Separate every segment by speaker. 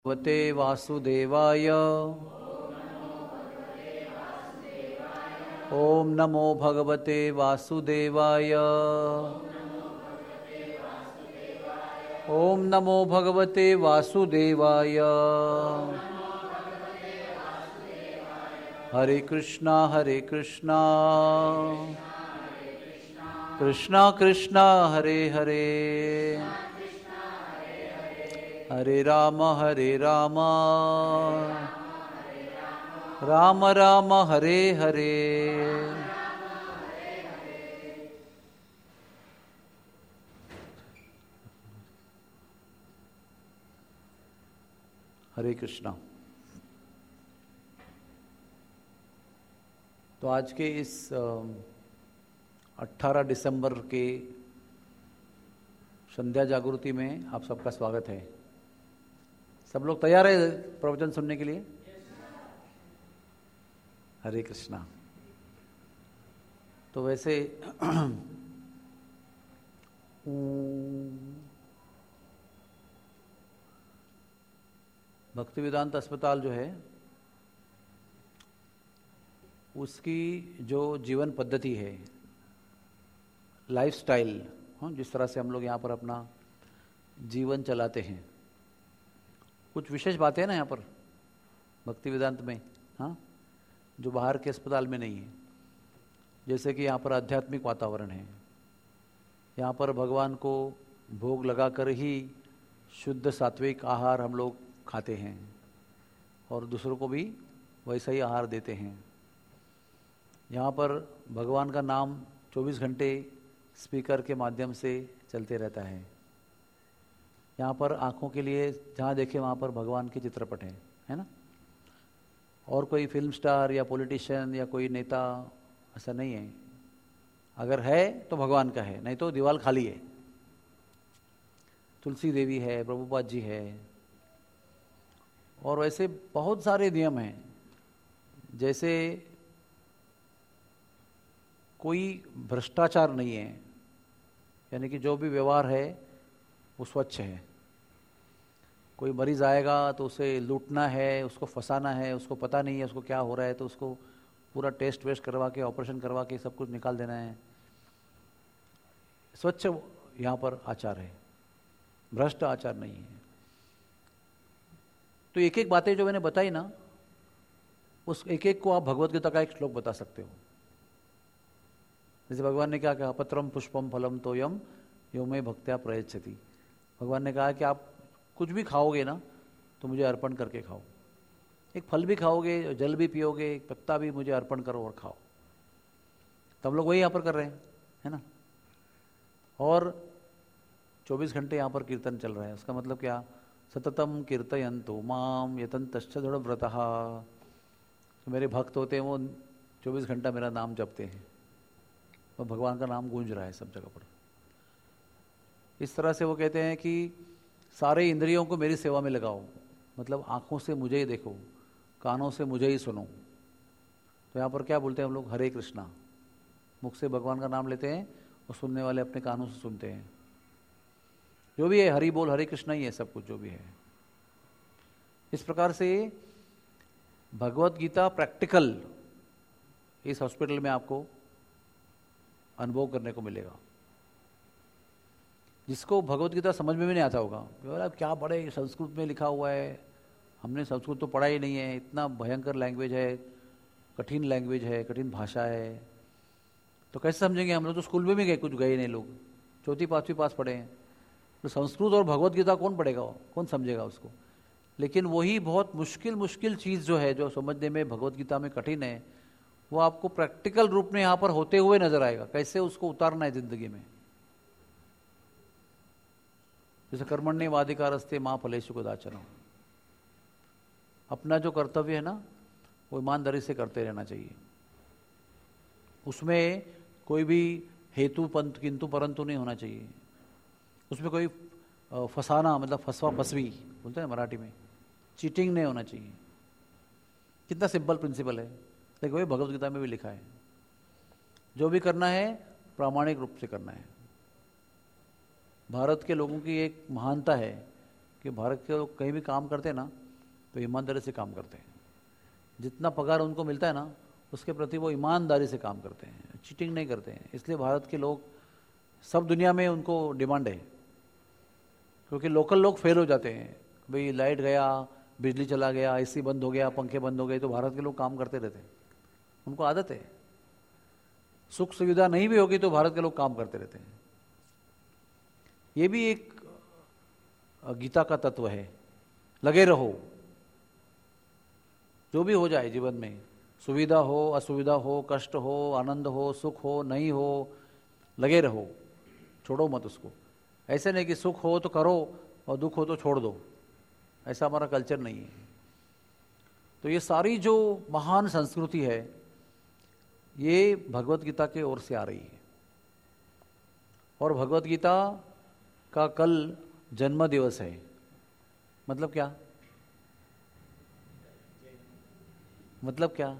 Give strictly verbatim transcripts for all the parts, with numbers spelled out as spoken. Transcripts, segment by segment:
Speaker 1: भगवते वासुदेवाय। ओम नमो भगवते वासुदेवाय। ओम नमो भगवते वासुदेवाय। हरे कृष्णा हरे कृष्णा कृष्णा कृष्णा हरे हरे, हरे राम हरे राम राम राम हरे हरे। हरे कृष्णा। तो आज के इस अठारह दिसंबर के संध्या जागृति में आप सबका स्वागत है। सब लोग तैयार है प्रवचन सुनने के लिए? हरे कृष्णा। तो वैसे भक्ति वेदांत अस्पताल जो है उसकी जो जीवन पद्धति है, लाइफस्टाइल, जिस तरह से हम लोग यहाँ पर अपना जीवन चलाते हैं, कुछ विशेष बातें हैं ना यहाँ पर भक्ति वेदांत में, हाँ, जो बाहर के अस्पताल में नहीं है। जैसे कि यहाँ पर आध्यात्मिक वातावरण है, यहाँ पर भगवान को भोग लगाकर ही शुद्ध सात्विक आहार हम लोग खाते हैं और दूसरों को भी वैसा ही आहार देते हैं। यहाँ पर भगवान का नाम चौबीस घंटे स्पीकर के माध्यम से चलते रहता है। यहाँ पर आँखों के लिए जहाँ देखे वहाँ पर भगवान के चित्रपट हैं, है ना। और कोई फिल्म स्टार या पॉलिटिशियन या कोई नेता ऐसा नहीं है। अगर है तो भगवान का है, नहीं तो दीवार खाली है। तुलसी देवी है, प्रभुपाद जी है, और वैसे बहुत सारे नियम हैं। जैसे कोई भ्रष्टाचार नहीं है, यानी कि जो भी व्यवहार है वो स्वच्छ है। कोई मरीज आएगा तो उसे लूटना है, उसको फंसाना है, उसको पता नहीं है उसको क्या हो रहा है, तो उसको पूरा टेस्ट वेस्ट करवा के ऑपरेशन करवा के सब कुछ निकाल देना है। स्वच्छ यहाँ पर आचार है, भ्रष्ट आचार नहीं है। तो एक एक बातें जो मैंने बताई ना, उस एक एक को आप भगवत गीता का एक श्लोक बता सकते हो। जैसे भगवान ने क्या कहा, पत्रम पुष्पम फलम तोयम यो मे भक्त्या प्रयच्छति। भगवान ने कहा कि आप कुछ भी खाओगे ना तो मुझे अर्पण करके खाओ। एक फल भी खाओगे, जल भी पियोगे, एक पत्ता भी मुझे अर्पण करो और खाओ। तो हम लोग वही यहाँ पर कर रहे हैं, है ना। और चौबीस घंटे यहाँ पर कीर्तन चल रहा है। उसका मतलब क्या, सततम कीर्तयन्तु माम यतन्तश्च दृढ़व्रतः। तो मेरे भक्त होते हैं वो चौबीस घंटा मेरा नाम जपते हैं, और भगवान का नाम गूंज रहा है सब जगह पर। इस तरह से वो कहते हैं कि सारे इंद्रियों को मेरी सेवा में लगाओ, मतलब आँखों से मुझे ही देखो, कानों से मुझे ही सुनो। तो यहाँ पर क्या बोलते हैं हम लोग, हरे कृष्णा। मुख से भगवान का नाम लेते हैं और सुनने वाले अपने कानों से सुनते हैं। जो भी है हरि बोल, हरे कृष्णा ही है सब कुछ जो भी है। इस प्रकार से भगवत गीता प्रैक्टिकल इस हॉस्पिटल में आपको अनुभव करने को मिलेगा। जिसको भगवत गीता समझ में भी नहीं आता होगा, बोला क्या पढ़े, संस्कृत में लिखा हुआ है, हमने संस्कृत तो पढ़ा ही नहीं है, इतना भयंकर लैंग्वेज है, कठिन लैंग्वेज है, कठिन भाषा है, तो कैसे समझेंगे। हम लोग तो स्कूल में भी गए, कुछ गए नहीं, लोग चौथी पाँचवीं पास पढ़े हैं। तो संस्कृत और भगवत गीता कौन पढ़ेगा, कौन समझेगा उसको। लेकिन वही बहुत मुश्किल मुश्किल चीज़ जो है, जो समझने में भगवत गीता में कठिन है, वो आपको प्रैक्टिकल रूप में यहाँ पर होते हुए नजर आएगा, कैसे उसको उतारना है जिंदगी में। जैसे कर्मण्येवाधिकारस्ते माँ फलेषु कदाचन। अपना जो कर्तव्य है ना वो ईमानदारी से करते रहना चाहिए। उसमें कोई भी हेतु पंत किंतु परंतु नहीं होना चाहिए। उसमें कोई फसाना, मतलब फसवा फसवी बोलते हैं मराठी में, चीटिंग नहीं होना चाहिए। कितना सिंपल प्रिंसिपल है, लेकिन वही भगवत गीता में भी लिखा है। जो भी करना है प्रामाणिक रूप से करना है। भारत के लोगों की एक महानता है कि भारत के लोग कहीं भी काम करते हैं ना तो ईमानदारी से काम करते हैं। जितना पगार उनको मिलता है ना उसके प्रति वो ईमानदारी से काम करते हैं, चीटिंग नहीं करते हैं। इसलिए भारत के लोग सब दुनिया में उनको डिमांड है, क्योंकि लोकल लोग फेल हो जाते हैं। भाई लाइट गया, बिजली चला गया, एसी बंद हो गया, पंखे बंद हो गए, तो भारत के लोग काम करते रहते हैं, उनको आदत है। सुख सुविधा नहीं भी होगी तो भारत के लोग काम करते रहते हैं। ये भी एक गीता का तत्व है, लगे रहो। जो भी हो जाए जीवन में, सुविधा हो, असुविधा हो, कष्ट हो, आनंद हो, सुख हो, नहीं हो, लगे रहो, छोड़ो मत उसको। ऐसे नहीं कि सुख हो तो करो और दुख हो तो छोड़ दो, ऐसा हमारा कल्चर नहीं है। तो ये सारी जो महान संस्कृति है ये भगवत गीता के ओर से आ रही है। और भगवत गीता का कल जन्म दिवस है। मतलब क्या? मतलब क्या?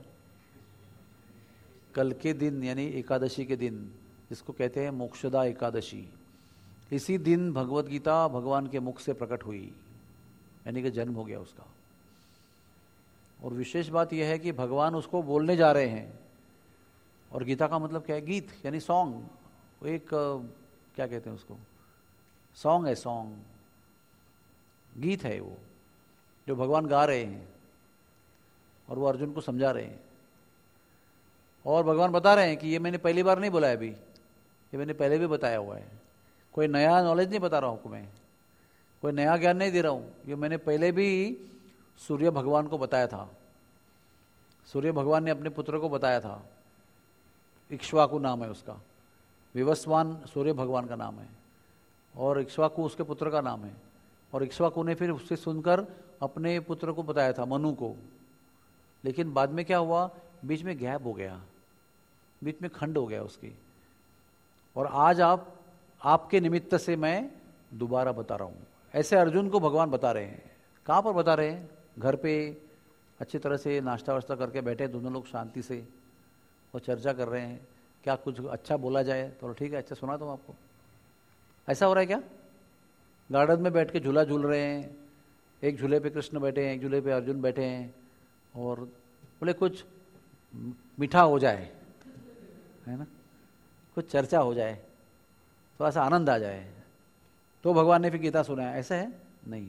Speaker 1: कल के दिन यानी एकादशी के दिन, जिसको कहते हैं मोक्षदा एकादशी, इसी दिन भगवत गीता भगवान के मुख से प्रकट हुई, यानी कि जन्म हो गया उसका। और विशेष बात यह है कि भगवान उसको बोलने जा रहे हैं। और गीता का मतलब क्या है? गीत यानी सॉन्ग। एक क्या कहते हैं उसको, सॉन्ग है, सॉन्ग, गीत है वो, जो भगवान गा रहे हैं और वो अर्जुन को समझा रहे हैं। और भगवान बता रहे हैं कि ये मैंने पहली बार नहीं बोला है अभी, ये मैंने पहले भी बताया हुआ है। कोई नया नॉलेज नहीं बता रहा हूँ मैं, कोई नया ज्ञान नहीं दे रहा हूँ, ये मैंने पहले भी सूर्य भगवान को बताया था। सूर्य भगवान ने अपने पुत्र को बताया था, इक्ष्वाकु नाम है उसका, विवस्वान सूर्य भगवान का नाम है, और इक्ष्वाकु उसके पुत्र का नाम है। और इक्ष्वाकु ने फिर उससे सुनकर अपने पुत्र को बताया था, मनु को। लेकिन बाद में क्या हुआ, बीच में गैप हो गया, बीच में खंड हो गया उसकी। और आज आप आपके निमित्त से मैं दोबारा बता रहा हूँ। ऐसे अर्जुन को भगवान बता रहे हैं। कहाँ पर बता रहे हैं? घर पे अच्छी तरह से नाश्ता वाश्ता करके बैठे दोनों लोग शांति से, और चर्चा कर रहे हैं क्या कुछ अच्छा बोला जाए। तो ठीक है, अच्छा सुना दूँ आपको। ऐसा हो रहा है क्या? गार्डन में बैठ के झूला झूल रहे हैं, एक झूले पे कृष्ण बैठे हैं, एक झूले पे अर्जुन बैठे हैं, और बोले कुछ मीठा हो जाए, है ना, कुछ चर्चा हो जाए, तो ऐसा आनंद आ जाए, तो भगवान ने फिर गीता सुनाया। ऐसा है नहीं।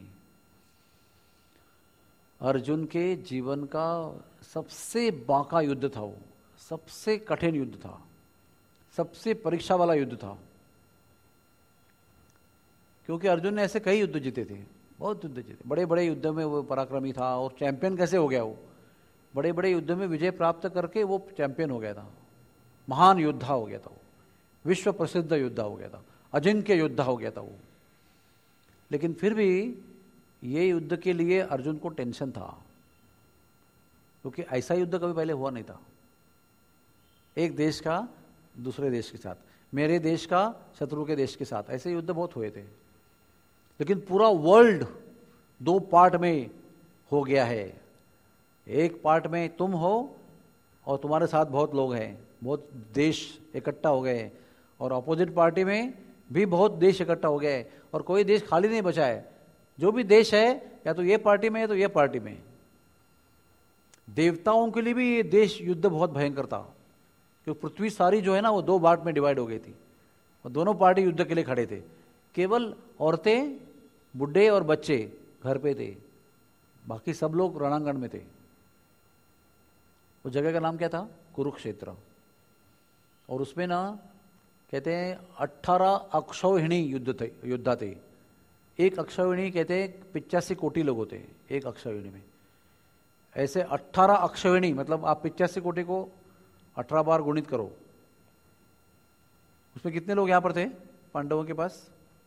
Speaker 1: अर्जुन के जीवन का सबसे बांका युद्ध था वो, सबसे कठिन युद्ध था, सबसे परीक्षा वाला युद्ध था। क्योंकि अर्जुन ने ऐसे कई युद्ध जीते थे, बहुत युद्ध जीते, बड़े बड़े युद्ध में वो पराक्रमी था। और चैंपियन कैसे हो गया वो? बड़े बड़े युद्ध में विजय प्राप्त करके वो चैंपियन हो गया था, महान योद्धा हो गया था वो, विश्व प्रसिद्ध योद्धा हो गया था, अजिंक्य योद्धा हो गया था वो। लेकिन फिर भी ये युद्ध के लिए अर्जुन को टेंशन था, क्योंकि ऐसा युद्ध कभी पहले हुआ नहीं था। एक देश का दूसरे देश के साथ, मेरे देश का शत्रु के देश के साथ, ऐसे युद्ध बहुत हुए थे। लेकिन पूरा वर्ल्ड दो पार्ट में हो गया है। एक पार्ट में तुम हो और तुम्हारे साथ बहुत लोग हैं, बहुत देश इकट्ठा हो गए, और अपोजिट पार्टी में भी बहुत देश इकट्ठा हो गए, और कोई देश खाली नहीं बचा है। जो भी देश है या तो ये पार्टी में है तो ये पार्टी में। देवताओं के लिए भी ये देश युद्ध बहुत भयंकर था, क्योंकि पृथ्वी सारी जो है ना वो दो पार्ट में डिवाइड हो गई थी, और दोनों पार्टी युद्ध के लिए खड़े थे। केवल औरतें, बुढ़े और बच्चे घर पे थे, बाकी सब लोग रणांगण में थे। उस जगह का नाम क्या था? कुरुक्षेत्र। और उसमें ना कहते हैं अट्ठारह अक्षौहिणी युद्ध थे, योद्धा थे। एक अक्षौहिणी कहते हैं पिचासी कोटि लोग होते हैं एक अक्षौहिणी में। ऐसे अट्ठारह अक्षौहिणी मतलब आप पिचासी कोटि को अठारह बार गुणित करो। उसमें कितने लोग यहां पर थे पांडवों के पास?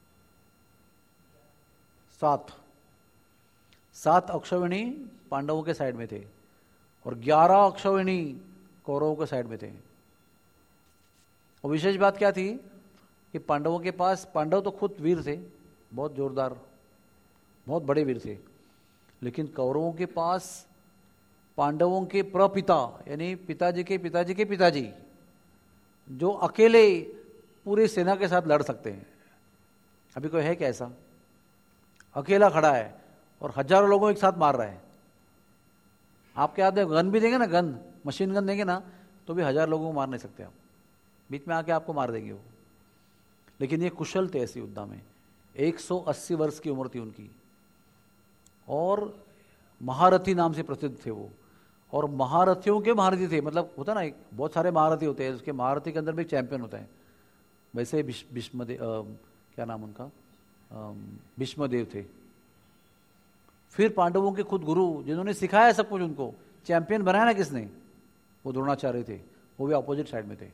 Speaker 1: सात सात अक्षौहिणी पांडवों के साइड में थे, और ग्यारह अक्षौहिणी कौरवों के साइड में थे। और विशेष बात क्या थी कि पांडवों के पास, पांडव तो खुद वीर थे, बहुत जोरदार, बहुत बड़े वीर थे, लेकिन कौरवों के पास पांडवों के प्रपिता यानी पिताजी के पिताजी के पिताजी, जो अकेले पूरी सेना के साथ लड़ सकते हैं। अभी कोई है क्या ऐसा? अकेला खड़ा है और हजारों लोगों को एक साथ मार रहा है। आपके हाथ में गन भी देंगे ना, गन मशीन गन देंगे ना, तो भी हजार लोगों को मार नहीं सकते आप, बीच में आके आपको मार देंगे वो। लेकिन ये कुशल थे ऐसी युद्धा में। एक सौ अस्सी वर्ष की उम्र थी उनकी और महारथी नाम से प्रसिद्ध थे वो, और महारथियों के महारथी थे। मतलब होता ना, एक बहुत सारे महारथी होते हैं, उसके महारथी के अंदर भी चैंपियन होता है। वैसे भीष्मदेव, क्या नाम उनका, भीष्मदेव थे। फिर पांडवों के खुद गुरु जिन्होंने सिखाया सब कुछ उनको, चैंपियन बनाया ना किसने, वो द्रोणाचार्य थे, वो भी अपोजिट साइड में थे।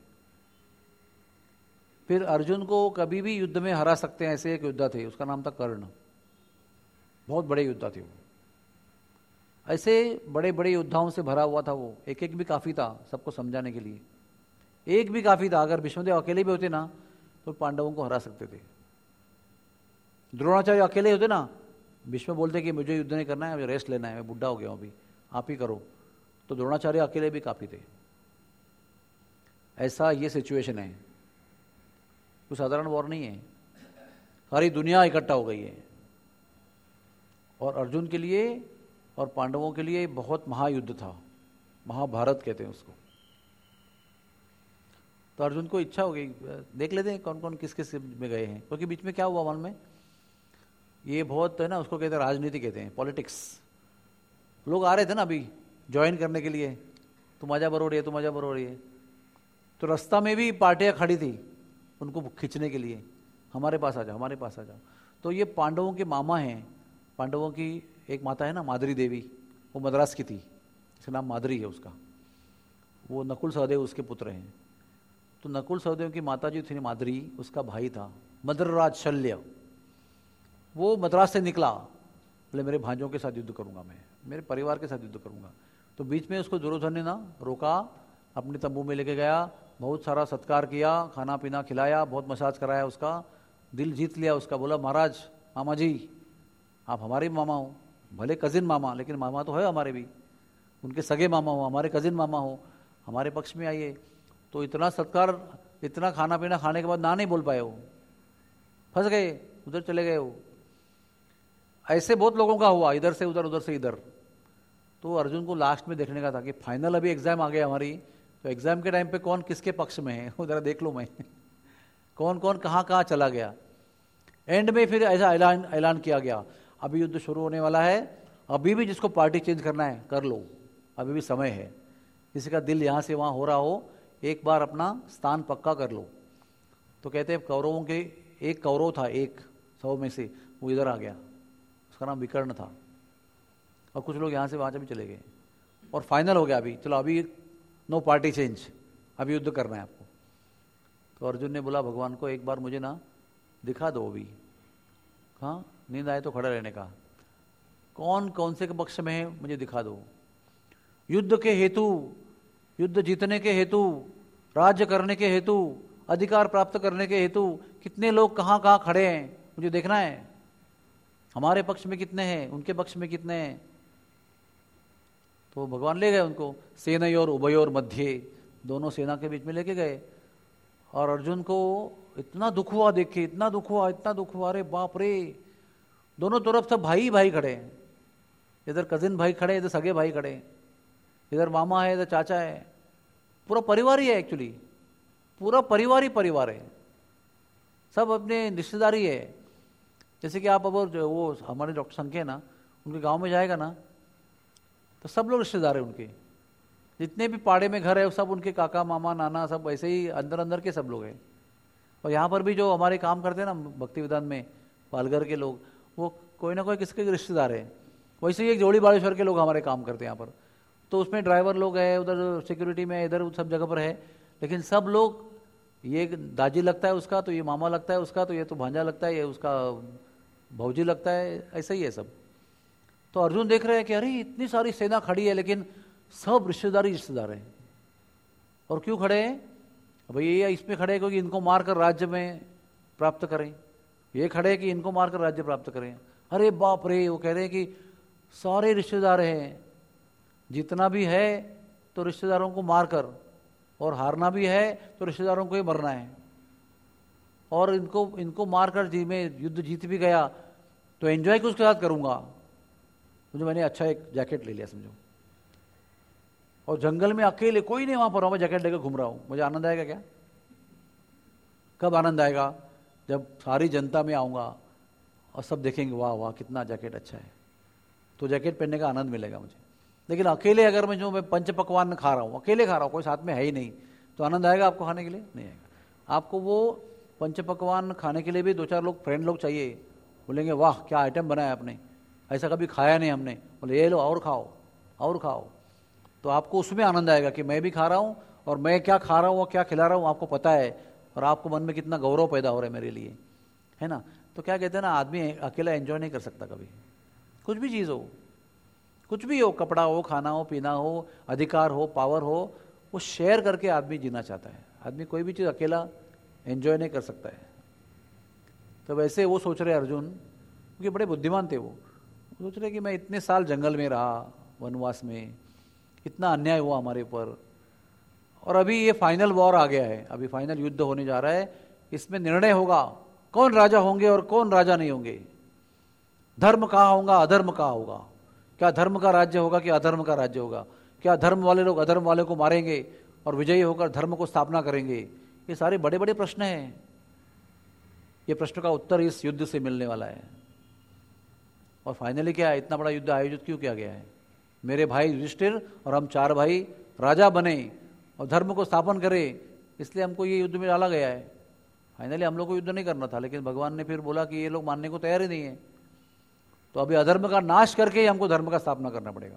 Speaker 1: फिर अर्जुन को कभी भी युद्ध में हरा सकते हैं ऐसे एक योद्धा थे, उसका नाम था कर्ण। बहुत बड़े योद्धा थे वो। ऐसे बड़े बड़े योद्धाओं से भरा हुआ था वो, एक एक भी काफी था सबको समझाने के लिए, एक भी काफी था। अगर भीष्मदेव अकेले भी होते ना तो पांडवों को हरा सकते थे। द्रोणाचार्य अकेले होते ना, भीष्म बोलते कि मुझे युद्ध नहीं करना है, मुझे रेस्ट लेना है, मैं बुढ़ा हो गया हूं अभी, आप ही करो, तो द्रोणाचार्य अकेले भी काफी थे। ऐसा ये सिचुएशन है, कोई साधारण वॉर नहीं है, सारी दुनिया इकट्ठा हो गई है। और अर्जुन के लिए और पांडवों के लिए बहुत महायुद्ध था, महाभारत कहते हैं उसको। तो अर्जुन को इच्छा हो गई, देख लेते हैं कौन कौन किस किस में गए हैं, क्योंकि बीच में क्या हुआ मालूम में, ये बहुत है ना, उसको कहते हैं राजनीति, कहते हैं पॉलिटिक्स। लोग आ रहे थे ना अभी ज्वाइन करने के लिए, तो मजा बरोड़ी है, तो मजा बरोड़ी है, तो रास्ता में भी पार्टियां खड़ी थी उनको खींचने के लिए, हमारे पास आ जाओ, हमारे पास आ जाओ। तो ये पांडवों के मामा हैं, पांडवों की एक माता है ना माद्री देवी, वो मद्रास की थी, इसका नाम माद्री है उसका, वो नकुल सहदेव उसके पुत्र हैं। तो नकुल सहदेव की माता जो थी माद्री, उसका भाई था मद्रराज शल्य, वो मद्रास से निकला, बोले मेरे भांजों के साथ युद्ध करूंगा, मैं मेरे परिवार के साथ युद्ध करूंगा। तो बीच में उसको दुर्योधन ने ना रोका, अपने तंबू में लेके गया, बहुत सारा सत्कार किया, खाना पीना खिलाया, बहुत मसाज कराया, उसका दिल जीत लिया उसका। बोला महाराज, मामा जी आप हमारे मामा हो, भले कजिन मामा, लेकिन मामा तो है हमारे भी, उनके सगे मामा हो, हमारे कजिन मामा हो, हमारे पक्ष में आइए। तो इतना सत्कार, इतना खाना पीना खाने के बाद ना नहीं बोल पाए, वो फंस गए, उधर चले गए वो। ऐसे बहुत लोगों का हुआ, इधर से उधर, उधर से इधर। तो अर्जुन को लास्ट में देखने का था कि फाइनल अभी एग्जाम आ गया हमारी, तो एग्जाम के टाइम पे कौन किसके पक्ष में है वो जरा देख लो मैं कौन कौन कहाँ कहाँ चला गया। एंड में फिर ऐसा ऐलान ऐलान किया गया, अभी युद्ध शुरू होने वाला है, अभी भी जिसको पार्टी चेंज करना है कर लो, अभी भी समय है। किसी का दिल यहाँ से वहाँ हो रहा हो, एक बार अपना स्थान पक्का कर लो। तो कहते हैं कौरवों के एक कौरव था, एक सौ में से, वो इधर आ गया, उसका नाम विकर्ण था, और कुछ लोग यहाँ से वहाँ से भी चले गए, और फाइनल हो गया अभी, चलो अभी नो पार्टी चेंज, अभी युद्ध करना है आपको। तो अर्जुन ने बोला भगवान को, एक बार मुझे ना दिखा दो अभी, हाँ नींद आए तो खड़ा रहने का, कौन कौन से के पक्ष में है मुझे दिखा दो। युद्ध के हेतु, युद्ध जीतने के हेतु, राज्य करने के हेतु, अधिकार प्राप्त करने के हेतु कितने लोग कहाँ कहाँ खड़े हैं मुझे देखना है, हमारे पक्ष में कितने हैं, उनके पक्ष में कितने हैं। तो भगवान ले गए उनको, सेनयोर उभयोर मध्य, दोनों सेना के बीच में लेके गए। और अर्जुन को इतना दुख हुआ देख के, इतना दुख हुआ, इतना दुख हुआ, अरे बाप रे, दोनों तरफ सब भाई भाई खड़े हैं, इधर कजिन भाई खड़े, इधर सगे भाई खड़े, इधर मामा है, इधर चाचा है, पूरा परिवार ही है, एक्चुअली पूरा परिवार ही परिवार है, सब अपने रिश्तेदारी है। जैसे कि आप अब वो हमारे डॉक्टर संख्य है ना, उनके गांव में जाएगा ना तो सब लोग रिश्तेदार है उनके, जितने भी पाड़े में घर है वो सब उनके काका मामा नाना सब ऐसे ही अंदर अंदर के सब लोग हैं। और यहाँ पर भी जो हमारे काम करते हैं ना भक्ति विधान में पालघर के लोग, वो कोई ना कोई किसके रिश्तेदार है। वैसे ही एक जोड़ी बाड़ेश्वर के लोग हमारे काम करते हैं यहाँ पर, तो उसमें ड्राइवर लोग हैं, उधर सिक्योरिटी में, इधर सब जगह पर है, लेकिन सब लोग, ये दाजी लगता है उसका, तो ये मामा लगता है उसका, तो ये तो भांजा लगता है, ये उसका भौजी लगता है, ऐसा ही है सब। तो अर्जुन देख रहे हैं कि अरे इतनी सारी सेना खड़ी है, लेकिन सब रिश्तेदारी रिश्तेदार हैं। और क्यों खड़े हैं भाई, ये इसमें खड़े हैं क्योंकि इनको मारकर राज्य में प्राप्त करें, ये खड़े हैं कि इनको मारकर राज्य प्राप्त करें। अरे बाप रे, वो कह रहे हैं कि सारे रिश्तेदार हैं, जितना भी है तो रिश्तेदारों को मारकर, और हारना भी है तो रिश्तेदारों को ही मरना है, और इनको इनको मारकर जी में युद्ध जीत भी गया तो एंजॉय क्यों उसके साथ करूँगा? मुझे मैंने अच्छा एक जैकेट ले लिया समझो, और जंगल में अकेले कोई नहीं वहाँ पर हूँ, मैं जैकेट लेकर घूम रहा हूँ, मुझे आनंद आएगा क्या? कब आनंद आएगा? जब सारी जनता में आऊँगा और सब देखेंगे वाह वाह कितना जैकेट अच्छा है, तो जैकेट पहनने का आनंद मिलेगा मुझे। लेकिन अकेले अगर मैं जो मैं पंच पकवान खा रहा हूँ, अकेले खा रहा हूँ, कोई साथ में है ही नहीं, तो आनंद आएगा आपको खाने के लिए? नहीं आएगा। आपको वो पंच पकवान खाने के लिए भी दो चार लोग फ्रेंड लोग चाहिए, बोलेंगे वाह क्या आइटम बनाया आपने, ऐसा कभी खाया नहीं हमने, बोले ये लो और खाओ और खाओ। तो आपको उसमें आनंद आएगा कि मैं भी खा रहा हूँ और मैं क्या खा रहा हूँ और क्या खिला रहा हूँ आपको पता है, और आपको मन में कितना गौरव पैदा हो रहा है मेरे लिए, है ना। तो क्या कहते हैं ना, आदमी अकेला एंजॉय नहीं कर सकता कभी, कुछ भी चीज़ हो, कुछ भी हो, कपड़ा हो, खाना हो, पीना हो, अधिकार हो, पावर हो, वो शेयर करके आदमी जीना चाहता है। आदमी कोई भी चीज़ अकेला एंजॉय नहीं कर सकता है। तो वैसे वो सोच रहे अर्जुन, क्योंकि बड़े बुद्धिमान थे, वो सोच रहे कि मैं इतने साल जंगल में रहा, वनवास में, इतना अन्याय हुआ हमारे ऊपर, और अभी ये फाइनल वॉर आ गया है, अभी फाइनल युद्ध होने जा रहा है, इसमें निर्णय होगा कौन राजा होंगे और कौन राजा नहीं होंगे, धर्म कहाँ होगा, अधर्म कहाँ होगा, क्या धर्म का राज्य होगा कि अधर्म का राज्य होगा, क्या धर्म वाले लोग अधर्म वाले को मारेंगे और विजयी होकर धर्म को स्थापना करेंगे। ये सारे बड़े बड़े प्रश्न हैं, ये प्रश्न का उत्तर इस युद्ध से मिलने वाला है। और फाइनली क्या है, इतना बड़ा युद्ध आयोजित क्यों किया गया है? मेरे भाई युधिष्ठिर और हम चार भाई राजा बने और धर्म को स्थापन करें, इसलिए हमको ये युद्ध में डाला गया है। फाइनली हम लोग को युद्ध नहीं करना था, लेकिन भगवान ने फिर बोला कि ये लोग मानने को तैयार ही नहीं है, तो अभी अधर्म का नाश करके ही हमको धर्म का स्थापना करना पड़ेगा।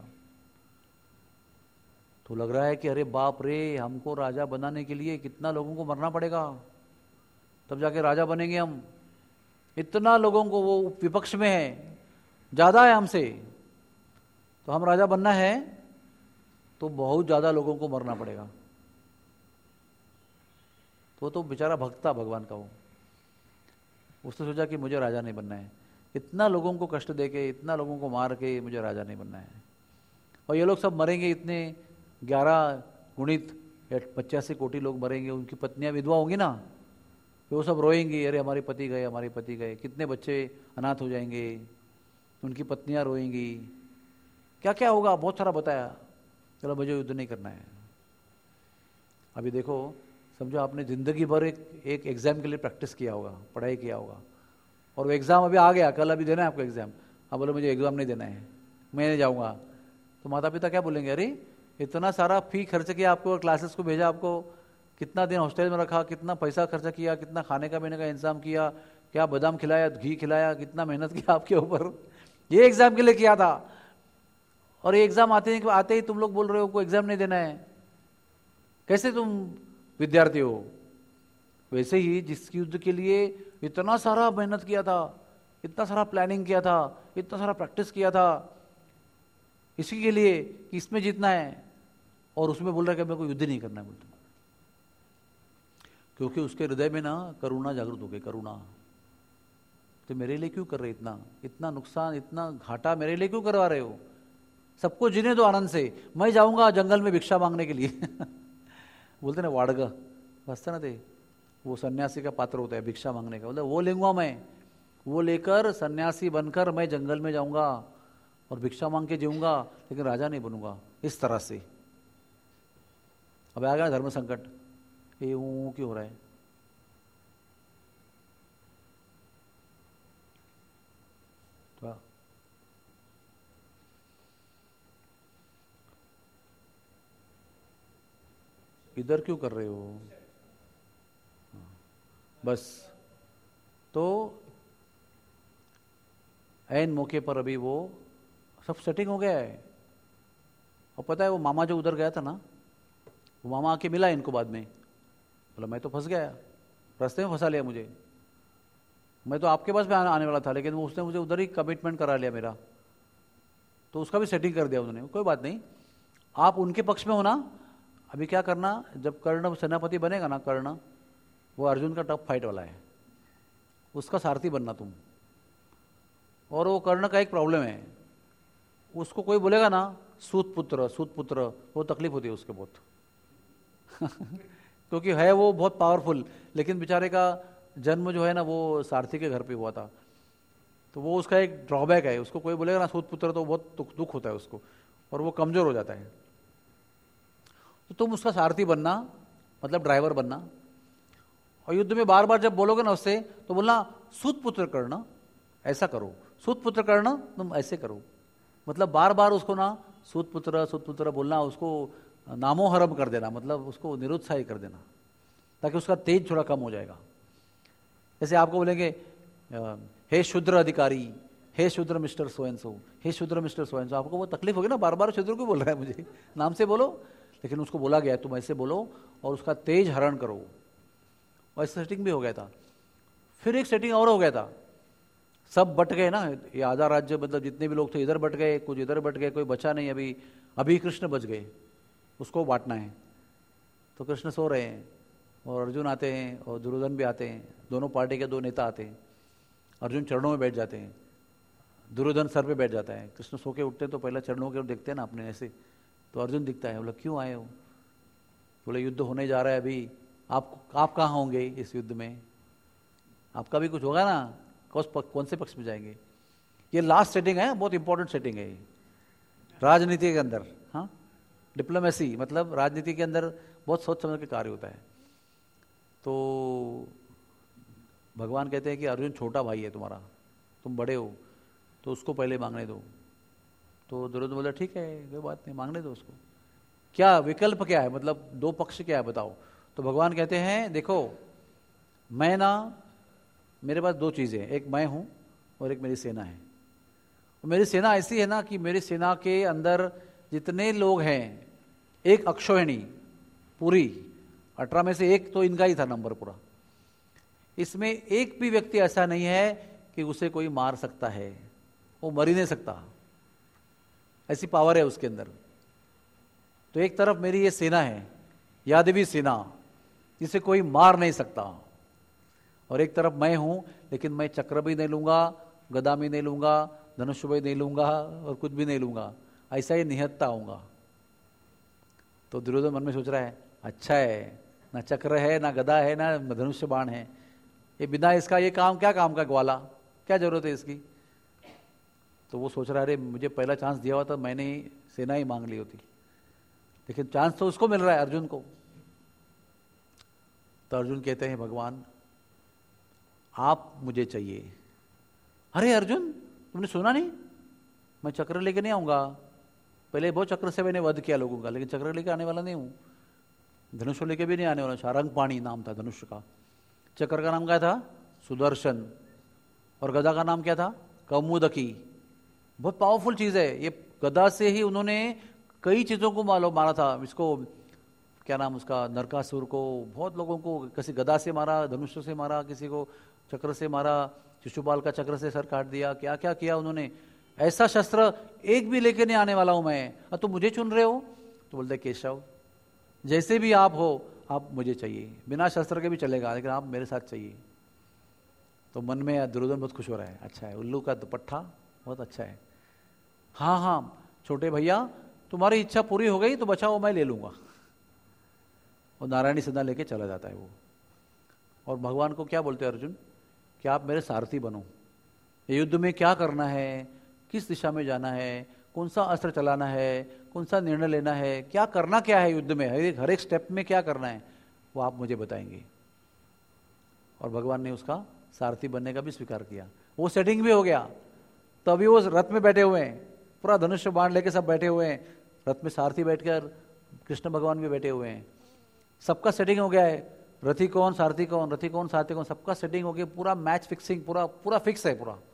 Speaker 1: तो लग रहा है कि अरे बाप रे, हमको राजा बनाने के लिए कितना लोगों को मरना पड़ेगा, तब जाके राजा बनेंगे हम। इतना लोगों को, वो विपक्ष में है, ज़्यादा है हमसे, तो हम राजा बनना है तो बहुत ज़्यादा लोगों को मरना पड़ेगा। तो तो बेचारा भक्त था भगवान का, वो उसने सोचा कि मुझे राजा नहीं बनना है, इतना लोगों को कष्ट देके, इतना लोगों को मार के मुझे राजा नहीं बनना है। और ये लोग सब मरेंगे, इतने ग्यारह गुणित पचासी कोटि लोग मरेंगे, उनकी पत्नियां विधवा होंगी ना, तो वो सब रोएंगी, अरे हमारे पति गए, हमारे पति गए, कितने बच्चे अनाथ हो जाएंगे, उनकी पत्नियां रोएंगी, क्या क्या होगा, बहुत सारा बताया। चलो मुझे युद्ध नहीं करना है। अभी देखो, समझो आपने ज़िंदगी भर एक एक एग्ज़ाम के लिए प्रैक्टिस किया होगा, पढ़ाई किया होगा, और वो एग्ज़ाम अभी आ गया, कल अभी देना है आपको एग्ज़ाम, अब बोलो मुझे एग्ज़ाम नहीं देना है, मैं नहीं जाऊँगा, तो माता पिता क्या बोलेंगे, अरे इतना सारा फी खर्च किया आपको, क्लासेस को भेजा आपको, कितना दिन हॉस्टल में रखा, कितना पैसा खर्चा किया, कितना खाने का पीने का इंतजाम किया, क्या बादाम खिलाया, घी खिलाया, कितना मेहनत किया आपके ऊपर, ये एग्ज़ाम के लिए किया था, और ये एग्ज़ाम आते ही आते ही तुम लोग बोल रहे हो को एग्ज़ाम नहीं देना है। कैसे तुम विद्यार्थी हो? वैसे ही जिस युद्ध के लिए इतना सारा मेहनत किया था, इतना सारा प्लानिंग किया था, इतना सारा प्रैक्टिस किया था, इसी के लिए कि इसमें जीतना है, और उसमें बोल रहा है कि मेरे को युद्ध नहीं करना है, बोलते, क्योंकि उसके हृदय में ना करुणा जागृत हो गई, करुणा। तो मेरे लिए क्यों कर रहे इतना इतना नुकसान, इतना घाटा मेरे लिए क्यों करवा रहे हो? सबको जीने दो आनंद से, मैं जाऊंगा जंगल में भिक्षा मांगने के लिए बोलते ना वाड़ग बसते ना थे, वो सन्यासी का पात्र होता है भिक्षा मांगने का, बोलते वो लेंगा मैं, वो लेकर सन्यासी बनकर मैं जंगल में जाऊंगा और भिक्षा मांग के जीऊंगा, लेकिन राजा नहीं बनूंगा। इस तरह से अब आ गया धर्म संकट, ये ऊँ क्यों हो रहा है? तो इधर क्यों कर रहे हो? बस, तो ऐन मौके पर अभी वो सब सेटिंग हो गया है। और पता है वो मामा जो उधर गया था ना, वो मामा आके मिला इनको बाद में, बोला मैं तो फंस गया, रास्ते में फंसा लिया मुझे, मैं तो आपके पास में आने वाला था, लेकिन वो उसने मुझे उधर ही कमिटमेंट करा लिया मेरा, तो उसका भी सेटिंग कर दिया उन्होंने। कोई बात नहीं, आप उनके पक्ष में हो ना। अभी क्या करना, जब कर्ण सेनापति बनेगा ना, कर्ण वो अर्जुन का टफ फाइट वाला है, उसका सारथी बनना तुम। और वो कर्ण का एक प्रॉब्लम है, उसको कोई बोलेगा ना सूत पुत्र सूत पुत्र, वो तकलीफ होती है उसके बहुत क्योंकि है वो बहुत पावरफुल, लेकिन बेचारे का जन्म जो है ना वो सारथी के घर पे हुआ था। तो वो उसका एक ड्रॉबैक है, उसको कोई बोलेगा ना सूत पुत्र तो बहुत दुख दुख होता है उसको, और वो कमजोर हो जाता है। तो तुम उसका सारथी बनना, मतलब ड्राइवर बनना, और युद्ध में बार बार जब बोलोगे ना उससे तो बोलना सूत पुत्र करना, ऐसा करो, सूत पुत्र करना, तुम ऐसे करो, मतलब बार बार उसको ना सूत पुत्र सूत पुत्र बोलना, उसको नामोहरम कर देना, मतलब उसको निरुत्साही कर देना, ताकि उसका तेज थोड़ा कम हो जाएगा। जैसे आपको बोलेंगे हे शूद्र अधिकारी, हे शूद्र मिस्टर सो एंड सो, हे शूद्र मिस्टर सो एंड सो, आपको वो तकलीफ होगी ना, बार बार शूद्र को बोल रहा है मुझे, नाम से बोलो, लेकिन उसको बोला गया तुम ऐसे बोलो और उसका तेज हरण करो। वैसे सेटिंग भी हो गया था। फिर एक सेटिंग और हो गया था, सब बट गए ना, ये आधा राज्य मतलब जितने भी लोग थे इधर बट गए, कुछ इधर बट गए, कोई बचा नहीं, अभी अभी कृष्ण बच गए, उसको बांटना है। तो कृष्ण सो रहे हैं और अर्जुन आते हैं और दुर्योधन भी आते हैं, दोनों पार्टी के दो नेता आते हैं। अर्जुन चरणों में बैठ जाते हैं, दुर्योधन सर पे बैठ जाता है। कृष्ण सो के उठते हैं तो पहले चरणों के ओर देखते हैं ना अपने ऐसे, तो अर्जुन दिखता है, बोला क्यों आए हो? बोले युद्ध होने जा रहा है अभी, आप आप कहाँ होंगे इस युद्ध में? आपका भी कुछ होगा ना, कौन कौन से पक्ष में जाएंगे? ये लास्ट सेटिंग है, बहुत इंपॉर्टेंट सेटिंग है राजनीति के अंदर। हाँ, डिप्लोमेसी मतलब राजनीति के अंदर बहुत सोच समझ के कार्य होता है। तो भगवान कहते हैं कि अर्जुन छोटा भाई है तुम्हारा, तुम बड़े हो, तो उसको पहले मांगने दो। तो दुर्योधन बोला ठीक है, कोई बात नहीं, मांगने दो उसको। क्या विकल्प क्या है, मतलब दो पक्ष क्या है बताओ? तो भगवान कहते हैं देखो, मैं ना, मेरे पास दो चीज़ें हैं, एक मैं हूँ और एक मेरी सेना है। और मेरी सेना ऐसी है ना कि मेरी सेना के अंदर जितने लोग हैं, एक अक्षौहिणी पूरी, अठारह में से एक तो इनका ही था नंबर पूरा, इसमें एक भी व्यक्ति ऐसा नहीं है कि उसे कोई मार सकता है, वो मर ही नहीं सकता, ऐसी पावर है उसके अंदर। तो एक तरफ मेरी ये सेना है, यादवी सेना, जिसे कोई मार नहीं सकता, और एक तरफ मैं हूं, लेकिन मैं चक्र भी नहीं लूंगा, गदा भी नहीं लूंगा, धनुष भी नहीं लूंगा और कुछ भी नहीं लूंगा, ऐसा ही निहत्ता आऊंगा। तो दुर्योधन मन में सोच रहा है अच्छा है, ना चक्र है, ना गदा है, ना धनुष्य बाण है, ये बिना इसका ये काम क्या काम का ग्वाला, क्या जरूरत है इसकी? तो वो सोच रहा है अरे मुझे पहला चांस दिया हुआ था, मैंने ही सेना ही मांग ली होती, लेकिन चांस तो उसको मिल रहा है, अर्जुन को। तो अर्जुन कहते हैं भगवान आप मुझे चाहिए। अरे अर्जुन तुमने सुना नहीं, मैं चक्र लेके नहीं आऊंगा, पहले बहुत चक्र से मैंने वध किया लोगों का, लेकिन चक्र लेके आने वाला नहीं हूं, धनुष लेके भी नहीं आने वाला। शारंग पाणी नाम था धनुष का, चक्र का नाम क्या था? सुदर्शन, और गदा का नाम क्या था? कौमुदकी। बहुत पावरफुल चीज है ये, गदा से ही उन्होंने कई चीजों को मारो मारा था। इसको क्या नाम उसका, नरकासुर को, बहुत लोगों को किसी गदा से मारा, धनुष से मारा, किसी को चक्र से मारा, शिशुपाल का चक्र से सर काट दिया, क्या क्या किया उन्होंने। ऐसा शस्त्र एक भी लेके नहीं आने वाला हूं मैं, और तुम मुझे चुन रहे हो? तो बोलते केशव जैसे भी आप हो, आप मुझे चाहिए, बिना शस्त्र के भी चलेगा, लेकिन आप मेरे साथ चाहिए। तो मन में दुर्योधन बहुत खुश हो रहा है, अच्छा है, उल्लू का दुपट्टा बहुत अच्छा है। हाँ हाँ छोटे भैया तुम्हारी इच्छा पूरी हो गई तो बचाओ, मैं ले लूंगा। और नारायणी सदा लेके चला जाता है वो। और भगवान को क्या बोलते हैं अर्जुन, कि आप मेरे सारथी बनो, ये युद्ध में क्या करना है, किस दिशा में जाना है, कौन सा अस्त्र चलाना है, कौन सा निर्णय लेना है, क्या करना क्या है युद्ध में, हर एक हर एक स्टेप में क्या करना है, वो आप मुझे बताएंगे। और भगवान ने उसका सारथी बनने का भी स्वीकार किया, वो सेटिंग भी हो गया। तो अभी वो रथ में बैठे हुए हैं, पूरा धनुष्य बाण लेके सब बैठे हुए हैं, रथ में सारथी बैठकर कृष्ण भगवान भी बैठे हुए हैं, सबका सेटिंग हो गया है, रथी कौन सारथी कौन, रथी कौन सारथी कौन, सबका सेटिंग हो गया, पूरा मैच फिक्सिंग, पूरा पूरा फिक्स है पूरा।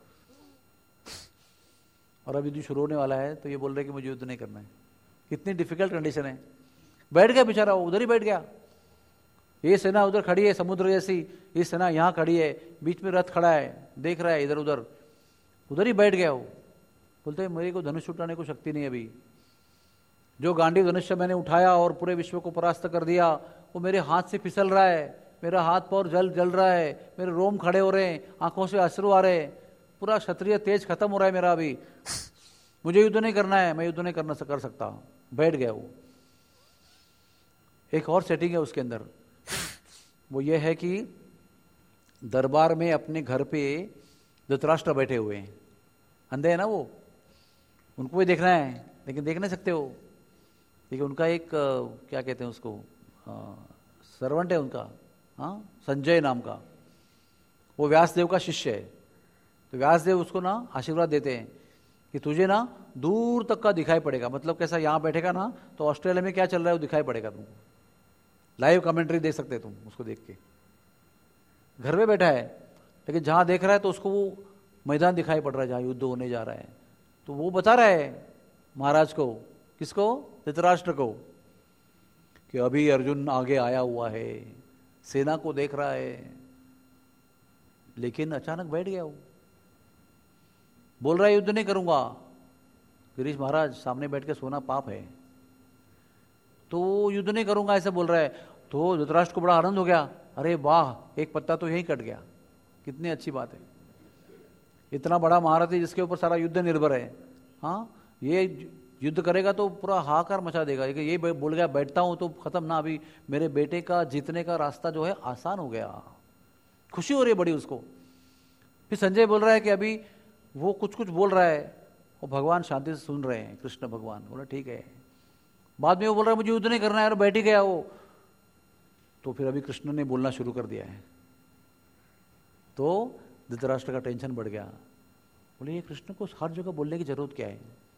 Speaker 1: और अभी युद्ध शुरू होने वाला है, तो ये बोल रहे कि मुझे युद्ध नहीं करना है। कितनी डिफिकल्ट कंडीशन है। बैठ गया बेचारा, उधर ही बैठ गया, ये सेना उधर खड़ी है समुद्र जैसी, ये सेना यहाँ खड़ी है, बीच में रथ खड़ा है, देख रहा है इधर उधर, उधर ही बैठ गया वो। बोलते मेरे को धनुष उठाने को शक्ति नहीं अभी, जो गांडी धनुष्य मैंने उठाया और पूरे विश्व को परास्त कर दिया, वो मेरे हाथ से फिसल रहा है, मेरा हाथ पैर जल जल रहा है, मेरे रोम खड़े हो रहे हैं, आंखों से अश्रु आ रहे हैं, पूरा क्षत्रिय तेज खत्म हो रहा है मेरा अभी, मुझे युद्ध नहीं करना है, मैं युद्ध नहीं करना कर सकता। बैठ गया वो। एक और सेटिंग है उसके अंदर, वो ये है कि दरबार में अपने घर पे धृतराष्ट्र बैठे हुए हैं, अंधे हैं ना वो, उनको भी देखना है लेकिन देख नहीं सकते हो, क्योंकि उनका एक क्या कहते हैं उसको, सर्वेंट है उनका, हाँ, संजय नाम का, वो व्यासदेव का शिष्य है। तो व्यासदेव उसको ना आशीर्वाद देते हैं कि तुझे ना दूर तक का दिखाई पड़ेगा, मतलब कैसा, यहाँ बैठेगा ना तो ऑस्ट्रेलिया में क्या चल रहा है वो दिखाई पड़ेगा तुमको, लाइव कमेंट्री देख सकते तुम उसको देख के। घर में बैठा है लेकिन जहाँ देख रहा है तो उसको वो मैदान दिखाई पड़ रहा है जहाँ युद्ध होने जा रहा है। तो वो बता रहा है महाराज को, किसको, धृतराष्ट्र को, कि अभी अर्जुन आगे आया हुआ है, सेना को देख रहा है, लेकिन अचानक बैठ गया वो, बोल रहा है युद्ध नहीं करूंगा। गिरीश महाराज सामने बैठ के सोना पाप है, तो युद्ध नहीं करूंगा ऐसे बोल रहा है। तो धृतराष्ट्र को बड़ा आनंद हो गया, अरे वाह, एक पत्ता तो यही कट गया, कितनी अच्छी बात है, इतना बड़ा महारथी जिसके ऊपर सारा युद्ध निर्भर है, हाँ, ये युद्ध करेगा तो पूरा हाहाकार मचा देगा। ये बोल गया बैठता हूं तो खत्म ना, अभी मेरे बेटे का जीतने का रास्ता जो है आसान हो गया, खुशी हो रही है बड़ी उसको। फिर संजय बोल रहा है कि अभी वो कुछ कुछ बोल रहा है और भगवान शांति से सुन रहे हैं, कृष्ण भगवान बोला ठीक है। बाद में वो बोल रहा है मुझे युद्ध नहीं करना है, और बैठ ही गया वो। तो फिर अभी कृष्ण ने बोलना शुरू कर दिया है, तो धृतराष्ट्र का टेंशन बढ़ गया, बोले ये कृष्ण को हर जगह बोलने की जरूरत क्या है,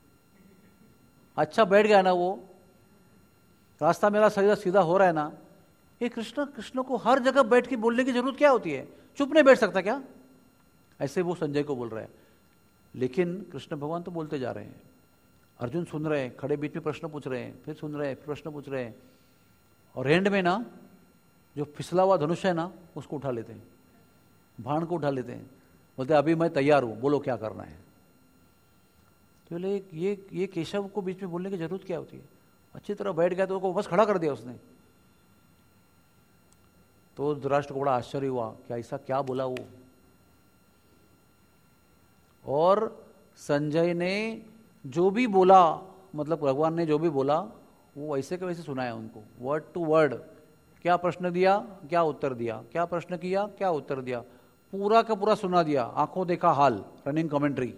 Speaker 1: अच्छा बैठ गया ना वो, रास्ता मेरा सीधा सीधा हो रहा है ना, ये कृष्ण कृष्ण को हर जगह बैठ के बोलने की जरूरत क्या होती है, चुप नहीं बैठ सकता क्या, ऐसे वो संजय को बोल रहा है। लेकिन कृष्ण भगवान तो बोलते जा रहे हैं, अर्जुन सुन रहे हैं, खड़े बीच में प्रश्न पूछ रहे हैं, फिर सुन रहे हैं, फिर प्रश्न पूछ रहे हैं, और एंड में ना जो फिसला हुआ धनुष है ना उसको उठा लेते हैं, बाण को उठा लेते हैं, बोलते अभी मैं तैयार हूं, बोलो क्या करना है। तो बोले ये ये केशव को बीच में बोलने की जरूरत क्या होती है, अच्छी तरह बैठ गया तो उसको बस खड़ा कर दिया उसने। तो धृतराष्ट्र को बड़ा आश्चर्य हुआ कि ऐसा क्या बोला वो, और संजय ने जो भी बोला, मतलब भगवान ने जो भी बोला वो वैसे के वैसे सुनाया उनको, वर्ड टू वर्ड, क्या प्रश्न दिया क्या उत्तर दिया, क्या प्रश्न किया क्या उत्तर दिया, पूरा का पूरा सुना दिया, आंखों देखा हाल, रनिंग कमेंट्री।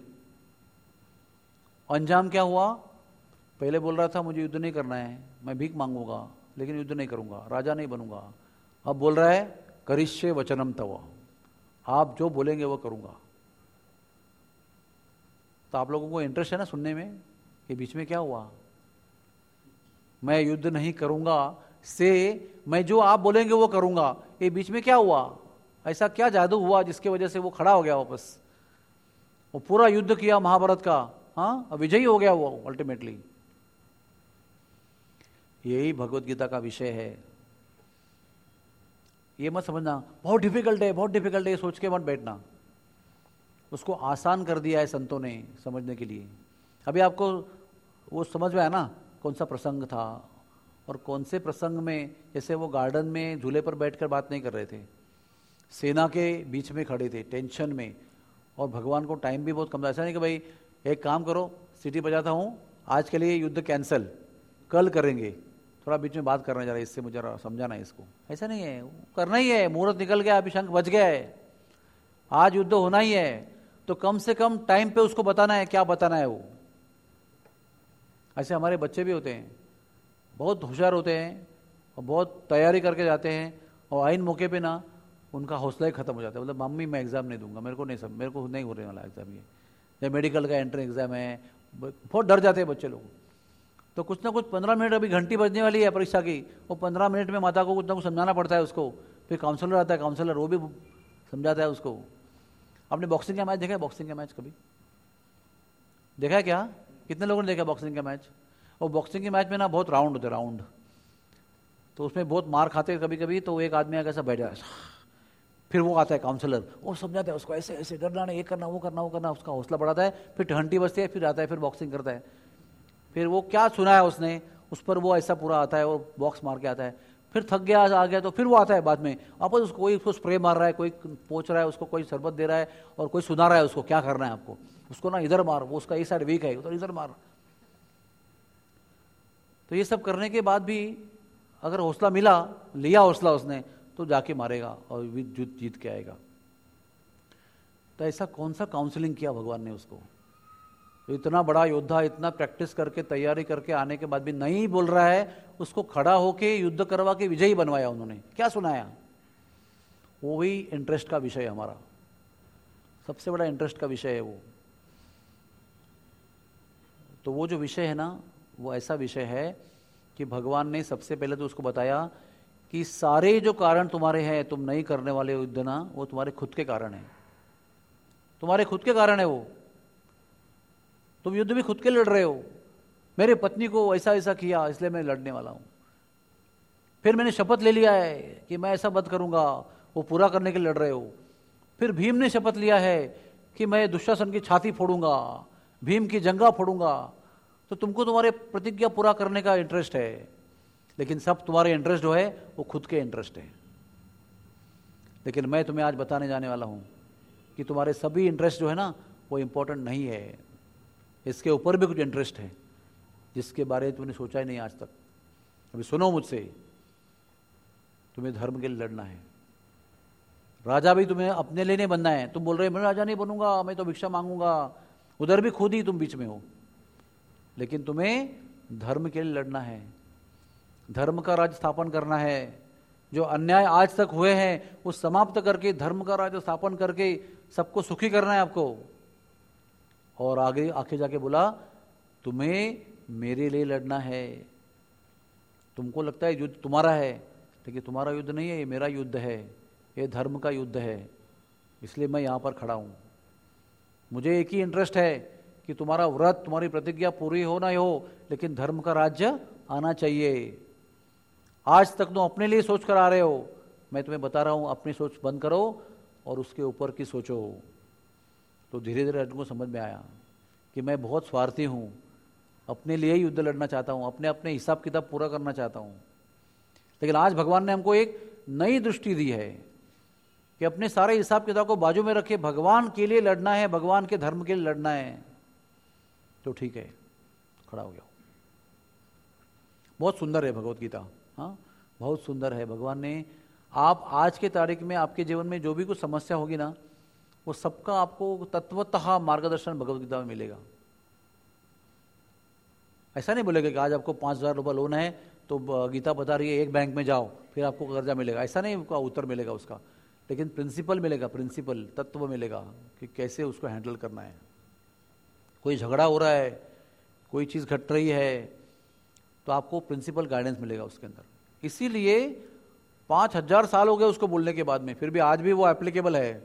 Speaker 1: अंजाम क्या हुआ, पहले बोल रहा था मुझे युद्ध नहीं करना है, मैं भीख मांगूंगा लेकिन युद्ध नहीं करूंगा, राजा नहीं बनूंगा, अब बोल रहा है करिष्ये वचनम तव, आप जो बोलेंगे वो करूंगा। तो आप लोगों को इंटरेस्ट है ना सुनने में, ये बीच में क्या हुआ, मैं युद्ध नहीं करूंगा से मैं जो आप बोलेंगे वो करूंगा, ये बीच में क्या हुआ, ऐसा क्या जादू हुआ जिसके वजह से वो खड़ा हो गया वापस, वो पूरा युद्ध किया महाभारत का, हाँ, विजयी हो गया वो अल्टीमेटली। यही भगवत गीता का विषय है। ये मत समझना बहुत डिफिकल्ट है बहुत डिफिकल्ट है, ये सोच के मत बैठना, उसको आसान कर दिया है संतों ने समझने के लिए। अभी आपको वो समझ में आया ना कौन सा प्रसंग था, और कौन से प्रसंग में, जैसे वो गार्डन में झूले पर बैठकर बात नहीं कर रहे थे, सेना के बीच में खड़े थे टेंशन में, और भगवान को टाइम भी बहुत कम था। ऐसा नहीं कि भाई एक काम करो सीटी बजाता हूँ, आज के लिए युद्ध कैंसिल, कल करेंगे, थोड़ा बीच में बात करने जा रहा है, इससे मुझे समझाना है इसको, ऐसा नहीं है, करना ही है, मुहूर्त निकल गया, अभी शंख बज गया है, आज युद्ध होना ही है, तो कम से कम टाइम पे उसको बताना है क्या बताना है वो। ऐसे हमारे बच्चे भी होते हैं, बहुत होशियार होते हैं और बहुत तैयारी करके जाते हैं, और आइन मौके पे ना उनका हौसला ही खत्म हो जाता है, मतलब मम्मी मैं एग्जाम नहीं दूंगा, मेरे को नहीं सब मेरे को नहीं होने वाला एग्जाम, ये जब मेडिकल का एंट्रेंस एग्जाम है, बहुत डर जाते हैं बच्चे लोग। तो कुछ ना कुछ पंद्रह मिनट, अभी घंटी बजने वाली है परीक्षा की, वो पंद्रह मिनट में माता को कुछ ना कुछ समझाना पड़ता है उसको, फिर काउंसलर आता है, काउंसलर वो भी समझाता है उसको। आपने बॉक्सिंग का मैच देखा है, बॉक्सिंग का मैच कभी देखा है क्या, कितने लोगों ने देखा बॉक्सिंग का मैच। और बॉक्सिंग के मैच में ना बहुत राउंड होते, राउंड, तो उसमें बहुत मार खाते हैं कभी कभी, तो एक आदमी आगे ऐसा बैठ जाए, फिर वो आता है काउंसलर, वो समझाता है उसको ऐसे ऐसे डरना नहीं, ये करना वो करना वो करना, उसका हौसला बढ़ाता है, फिर घंटी बजती है, फिर आता है, फिर बॉक्सिंग करता है, फिर वो क्या सुना है उसने उस पर वो ऐसा पूरा आता है, वो बॉक्स मार के आता है, फिर थक गया आ गया तो फिर वो आता है बाद में वापस, उसको कोई उसको स्प्रे मार रहा है, कोई पोंछ रहा है उसको, कोई शरबत दे रहा है, और कोई सुना रहा है उसको क्या करना है आपको, उसको ना इधर मार, वो उसका ये साइड वीक है तो इधर मार। तो ये सब करने के बाद भी अगर हौसला मिला, लिया हौसला उसने, तो जाके मारेगा और जीत जीत के आएगा। तो ऐसा कौन सा काउंसलिंग किया भगवान ने उसको? तो इतना बड़ा योद्धा, इतना प्रैक्टिस करके तैयारी करके आने के बाद भी नहीं बोल रहा है, उसको खड़ा होके युद्ध करवा के विजयी बनवाया उन्होंने। क्या सुनाया? वो भी इंटरेस्ट का विषय है हमारा, सबसे बड़ा इंटरेस्ट का विषय है वो। तो वो जो विषय है ना, वो ऐसा विषय है कि भगवान ने सबसे पहले तो उसको बताया कि सारे जो कारण तुम्हारे हैं, तुम नहीं करने वाले युद्ध ना, वो तुम्हारे खुद के कारण है, तुम्हारे खुद के कारण है वो। तुम युद्ध भी खुद के लड़ रहे हो। मेरे पत्नी को ऐसा ऐसा किया इसलिए मैं लड़ने वाला हूं। फिर मैंने शपथ ले लिया है कि मैं ऐसा मत करूंगा, वो पूरा करने के लिए लड़ रहे हो। फिर भीम ने शपथ लिया है कि मैं दुशासन की छाती फोड़ूंगा, भीम की जंगा फोड़ूंगा। तो तुमको तुम्हारे प्रतिज्ञा पूरा करने का इंटरेस्ट है, लेकिन सब तुम्हारे इंटरेस्ट जो है वो खुद के इंटरेस्ट है। लेकिन मैं तुम्हें आज बताने जाने वाला हूं कि तुम्हारे सभी इंटरेस्ट जो है ना, वो इंपॉर्टेंट नहीं है। इसके ऊपर भी कुछ इंटरेस्ट है जिसके बारे में तुमने सोचा ही नहीं आज तक। अभी सुनो मुझसे, तुम्हें धर्म के लिए लड़ना है। राजा भी तुम्हें अपने लिए नहीं बनना है। तुम बोल रहे मैं राजा नहीं बनूंगा, मैं तो भिक्षा मांगूंगा, उधर भी खुद ही तुम बीच में हो। लेकिन तुम्हें धर्म के लिए लड़ना है, धर्म का राज्य स्थापन करना है। जो अन्याय आज तक हुए हैं वो समाप्त करके धर्म का राज्य स्थापन करके सबको सुखी करना है आपको। और आगे आके जाके बोला तुम्हें मेरे लिए लड़ना है। तुमको लगता है युद्ध तुम्हारा है, लेकिन तुम्हारा युद्ध नहीं है, ये मेरा युद्ध है, ये धर्म का युद्ध है। इसलिए मैं यहाँ पर खड़ा हूँ। मुझे एक ही इंटरेस्ट है कि तुम्हारा व्रत, तुम्हारी प्रतिज्ञा पूरी हो ना हो, लेकिन धर्म का राज्य आना चाहिए। आज तक तुम अपने लिए सोच कर आ रहे हो, मैं तुम्हें बता रहा हूँ अपनी सोच बंद करो और उसके ऊपर की सोचो। तो धीरे धीरे अर्जुन को समझ में आया कि मैं बहुत स्वार्थी हूँ, अपने लिए ही युद्ध लड़ना चाहता हूँ, अपने अपने हिसाब किताब पूरा करना चाहता हूँ। लेकिन आज भगवान ने हमको एक नई दृष्टि दी है कि अपने सारे हिसाब किताब को बाजू में रखे, भगवान के लिए लड़ना है, भगवान के धर्म के लिए लड़ना है। तो ठीक है, खड़ा हो गया। बहुत सुंदर है भगवत गीता, हाँ बहुत सुंदर है। भगवान ने, आप आज के तारीख में आपके जीवन में जो भी कुछ समस्या होगी ना, वो सबका आपको तत्वतः मार्गदर्शन भगवत गीता में मिलेगा। ऐसा नहीं बोलेगा कि आज आपको पाँच हजार रुपये लोन है तो गीता बता रही है एक बैंक में जाओ फिर आपको कर्जा मिलेगा, ऐसा नहीं आपका उत्तर मिलेगा उसका। लेकिन प्रिंसिपल मिलेगा, प्रिंसिपल तत्व मिलेगा कि कैसे उसको हैंडल करना है। कोई झगड़ा हो रहा है, कोई चीज़ घट रही है, तो आपको प्रिंसिपल गाइडेंस मिलेगा उसके अंदर। इसीलिए पाँच हजार साल हो गए उसको बोलने के बाद में, फिर भी आज भी वो एप्लीकेबल है।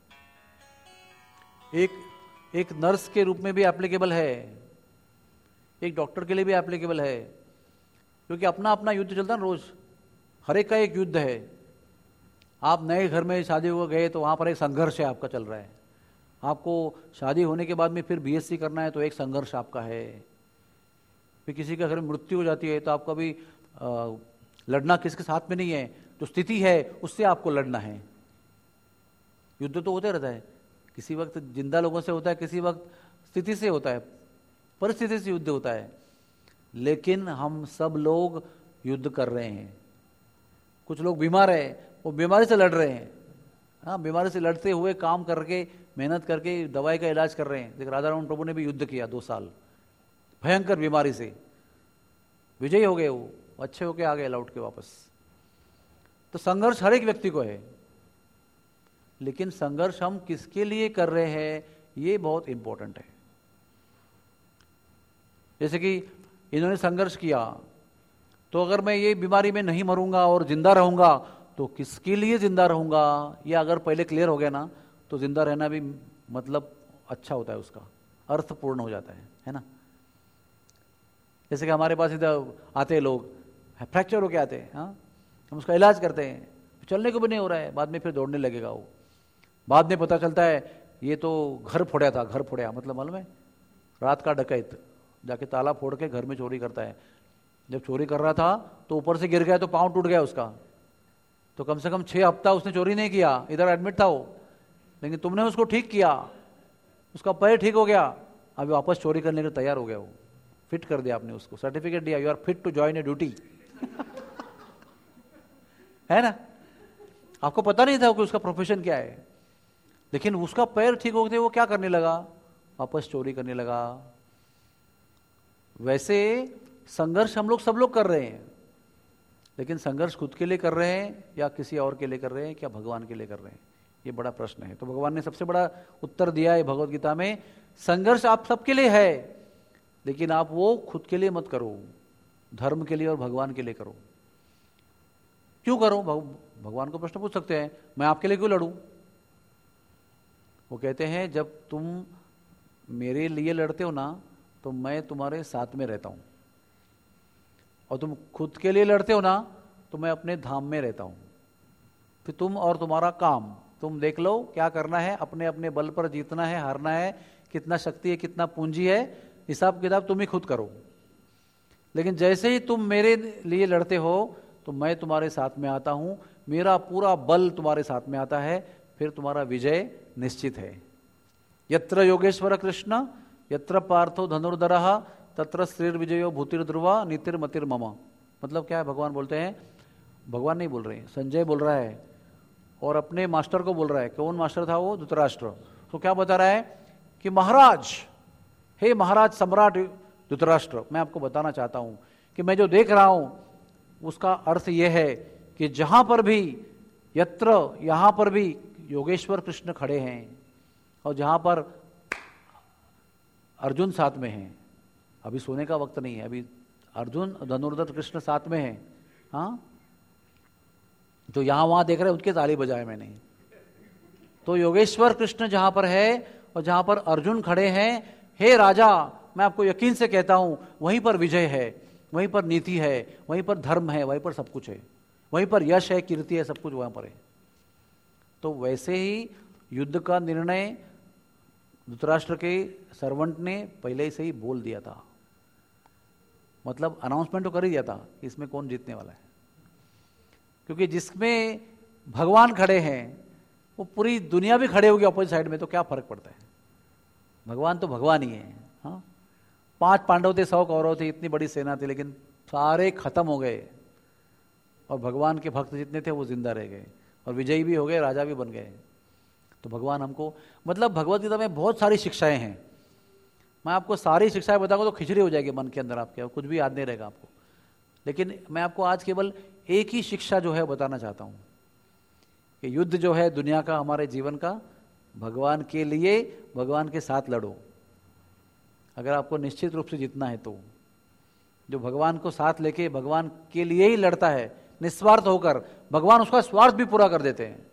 Speaker 1: एक एक नर्स के रूप में भी एप्लीकेबल है, एक डॉक्टर के लिए भी एप्लीकेबल है, क्योंकि अपना अपना युद्ध चलता है ना रोज, हर एक का एक युद्ध है। आप नए घर में शादी हो गए तो वहाँ पर एक संघर्ष है आपका चल रहा है। आपको शादी होने के बाद में फिर बीएससी करना है तो एक संघर्ष आपका है। फिर किसी के घर में मृत्यु हो जाती है तो आपका भी आ, लड़ना किसके साथ में नहीं है, जो स्थिति है उससे आपको लड़ना है। युद्ध तो होते रहता है, किसी वक्त जिंदा लोगों से होता है, किसी वक्त स्थिति से होता है, परिस्थिति से युद्ध होता है। लेकिन हम सब लोग युद्ध कर रहे हैं। कुछ लोग बीमार है, वो बीमारी से लड़ रहे हैं। हाँ, बीमारी से लड़ते हुए काम करके, मेहनत करके दवाई का इलाज कर रहे हैं। देखिए राधा रमन प्रभु ने भी युद्ध किया दो साल भयंकर बीमारी से, विजयी हो गए, वो अच्छे होके आ गए लौट के वापस। तो संघर्ष हर एक व्यक्ति को है, लेकिन संघर्ष हम किसके लिए कर रहे हैं ये बहुत इंपॉर्टेंट है। जैसे कि इन्होंने संघर्ष किया, तो अगर मैं ये बीमारी में नहीं मरूंगा और जिंदा रहूंगा तो किसके लिए जिंदा रहूंगा, ये अगर पहले क्लियर हो गया ना तो जिंदा रहना भी मतलब अच्छा होता है, उसका अर्थपूर्ण हो जाता है, है ना। जैसे कि हमारे पास इधर आते हैं लोग, फ्रैक्चर होके आते हैं, हाँ हम उसका इलाज करते हैं, चलने को भी नहीं हो रहा है, बाद में फिर दौड़ने लगेगा वो। बाद में पता चलता है ये तो घर फोड़ा था, घर फोड़ा मतलब मालूम है, रात का डकैत जाके ताला फोड़ के घर में चोरी करता है। जब चोरी कर रहा था तो ऊपर से गिर गया तो पाँव टूट गया उसका, तो कम से कम छः हफ्ता उसने चोरी नहीं किया, इधर एडमिट था वो, लेकिन तुमने उसको ठीक किया, उसका पैर ठीक हो गया, अभी वापस चोरी करने के लिए तैयार हो गया वो, फिट कर दिया आपने उसको, सर्टिफिकेट दिया, you are fit to join a duty है ना। आपको पता नहीं था कि उसका प्रोफेशन क्या है, लेकिन उसका पैर ठीक होते वो क्या करने लगा, वापस चोरी करने लगा। वैसे संघर्ष हम लोग सब लोग कर रहे हैं, लेकिन संघर्ष खुद के लिए कर रहे हैं या किसी और के लिए कर रहे हैं, क्या भगवान के लिए कर रहे हैं, ये बड़ा प्रश्न है। तो भगवान ने सबसे बड़ा उत्तर दिया है भगवद गीता में, संघर्ष आप सबके लिए है, लेकिन आप वो खुद के लिए मत करो, धर्म के लिए और भगवान के लिए करो। क्यों करो? भगवान को प्रश्न पूछ सकते हैं, मैं आपके लिए क्यों लड़ूं? वो कहते हैं जब तुम मेरे लिए लड़ते हो ना तो मैं तुम्हारे साथ में रहता हूं, और तुम खुद के लिए लड़ते हो ना तो मैं अपने धाम में रहता हूं। फिर तुम और तुम्हारा काम तुम देख लो क्या करना है, अपने अपने बल पर जीतना है, हारना है, कितना शक्ति है, कितना पूंजी है, हिसाब किताब तुम ही खुद करो। लेकिन जैसे ही तुम मेरे लिए लड़ते हो तो मैं तुम्हारे साथ में आता हूं, मेरा पूरा बल तुम्हारे साथ में आता है, फिर तुम्हारा विजय निश्चित है। यत्र योगेश्वर कृष्ण यत्र पार्थो धनुर्धरः तत्र श्रीर विजयो भूतिर्ध्रुवा नीतिर्मतिर मम। मतलब क्या है, भगवान बोलते हैं, भगवान नहीं बोल रहे हैं, संजय बोल रहा है और अपने मास्टर को बोल रहा है। कौन मास्टर था वो? धृतराष्ट्र। तो क्या बता रहा है कि महाराज, हे महाराज सम्राट धृतराष्ट्र, मैं आपको बताना चाहता हूं कि मैं जो देख रहा हूं उसका अर्थ यह है कि जहां पर भी, यत्र, यहां पर भी योगेश्वर कृष्ण खड़े हैं और जहां पर अर्जुन साथ में हैं, अभी सोने का वक्त नहीं है, अभी अर्जुन धनुर्धर कृष्ण साथ में हैं, हाँ, जो यहां वहां देख रहे हैं उनके ताली बजाए मैंने। तो योगेश्वर कृष्ण जहां पर है और जहां पर अर्जुन खड़े हैं, हे राजा, मैं आपको यकीन से कहता हूं वहीं पर विजय है, वहीं पर नीति है, वहीं पर धर्म है, वहीं पर सब कुछ है, वहीं पर यश है, कीर्ति है, सब कुछ वहां पर है। तो वैसे ही युद्ध का निर्णय धृतराष्ट्र के सर्वेंट ने पहले से ही बोल दिया था, मतलब अनाउंसमेंट तो कर ही दिया था कि इसमें कौन जीतने वाला है। क्योंकि जिसमें भगवान खड़े हैं वो पूरी दुनिया भी खड़े होगी अपोजिट साइड में, तो क्या फर्क पड़ता है, भगवान तो भगवान ही है। हाँ, पांच पांडव थे, सौ कौरव थे, इतनी बड़ी सेना थी, लेकिन सारे खत्म हो गए और भगवान के भक्त जितने थे वो जिंदा रह गए और विजयी भी हो गए, राजा भी बन गए। तो भगवान हमको, मतलब भगवद गीता में बहुत सारी शिक्षाएं हैं, मैं आपको सारी शिक्षाएं बताऊंगा तो खिचड़ी हो जाएगी मन के अंदर आपके, कुछ भी याद नहीं रहेगा आपको। लेकिन मैं आपको आज केवल एक ही शिक्षा जो है बताना चाहता हूं कि युद्ध जो है दुनिया का, हमारे जीवन का, भगवान के लिए, भगवान के साथ लड़ो। अगर आपको निश्चित रूप से जीतना है तो जो भगवान को साथ लेके भगवान के लिए ही लड़ता है निस्वार्थ होकर, भगवान उसका स्वार्थ भी पूरा कर देते हैं।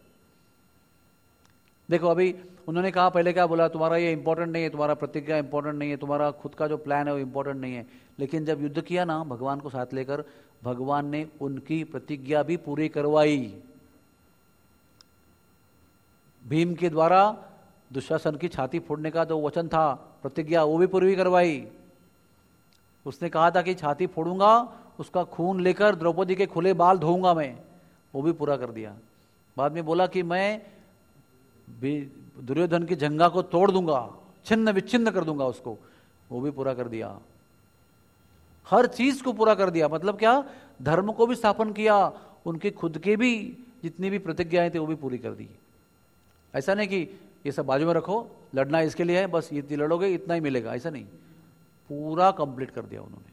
Speaker 1: देखो अभी उन्होंने कहा, पहले क्या बोला, तुम्हारा ये इंपॉर्टेंट नहीं है, तुम्हारा प्रतिज्ञा इंपॉर्टेंट नहीं है, तुम्हारा खुद का जो प्लान है वो इंपॉर्टेंट नहीं है। लेकिन जब युद्ध किया ना भगवान को साथ लेकर, भगवान ने उनकी प्रतिज्ञा भी पूरी करवाई। भीम के द्वारा दुशासन की छाती फोड़ने का जो वचन था, प्रतिज्ञा, वो भी पूरी करवाई। उसने कहा था कि छाती फोड़ूंगा, उसका खून लेकर द्रौपदी के खुले बाल धोऊंगा मैं, वो भी पूरा कर दिया। बाद में बोला कि मैं दुर्योधन की जंगा को तोड़ दूंगा, छिन्न विच्छिन्न कर दूंगा उसको, वो भी पूरा कर दिया। हर चीज को पूरा कर दिया। मतलब क्या, धर्म को भी स्थापन किया, उनके खुद के भी जितनी भी प्रतिज्ञाएं थी वो भी पूरी कर दी। ऐसा नहीं कि ये सब बाजू में रखो, लड़ना इसके लिए है, बस ये लड़ोगे इतना ही मिलेगा, ऐसा नहीं, पूरा कंप्लीट कर दिया उन्होंने।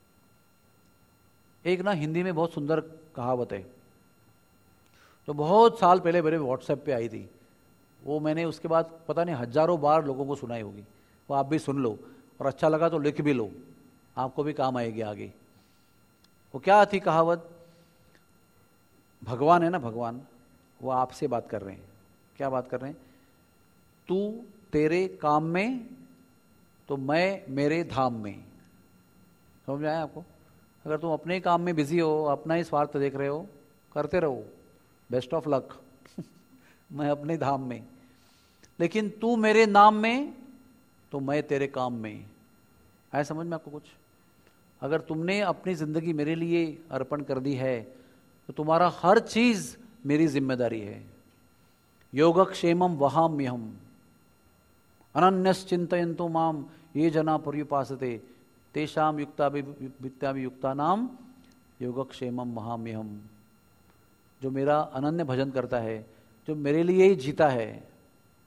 Speaker 1: एक ना हिंदी में बहुत सुंदर कहावत है, तो बहुत साल पहले मेरे व्हाट्सएप पे आई थी, वो मैंने उसके बाद पता नहीं हजारों बार लोगों को सुनाई होगी, वो आप भी सुन लो और अच्छा लगा तो लिख भी लो, आपको भी काम आएगी आगे। वो क्या थी कहावत, भगवान है ना, भगवान वो आपसे बात कर रहे हैं। क्या बात कर रहे हैं, तू तेरे काम में तो मैं मेरे धाम में। समझ में आया आपको? अगर तुम अपने काम में बिजी हो, अपना ही स्वार्थ देख रहे हो, करते रहो, बेस्ट ऑफ लक मैं अपने धाम में। लेकिन तू मेरे नाम में तो मैं तेरे काम में। आया समझ में आपको कुछ? अगर तुमने अपनी जिंदगी मेरे लिए अर्पण कर दी है तो तुम्हारा हर चीज मेरी जिम्मेदारी है। योगक्षेमम वहाम्यहम अनन्यश्चिन्तयन्तु माम ये जना पर्युपासते तेषाम युक्ता नाम योगक्षेमम वहाम्यहम। जो मेरा अनन्य भजन करता है, जो मेरे लिए ही जीता है,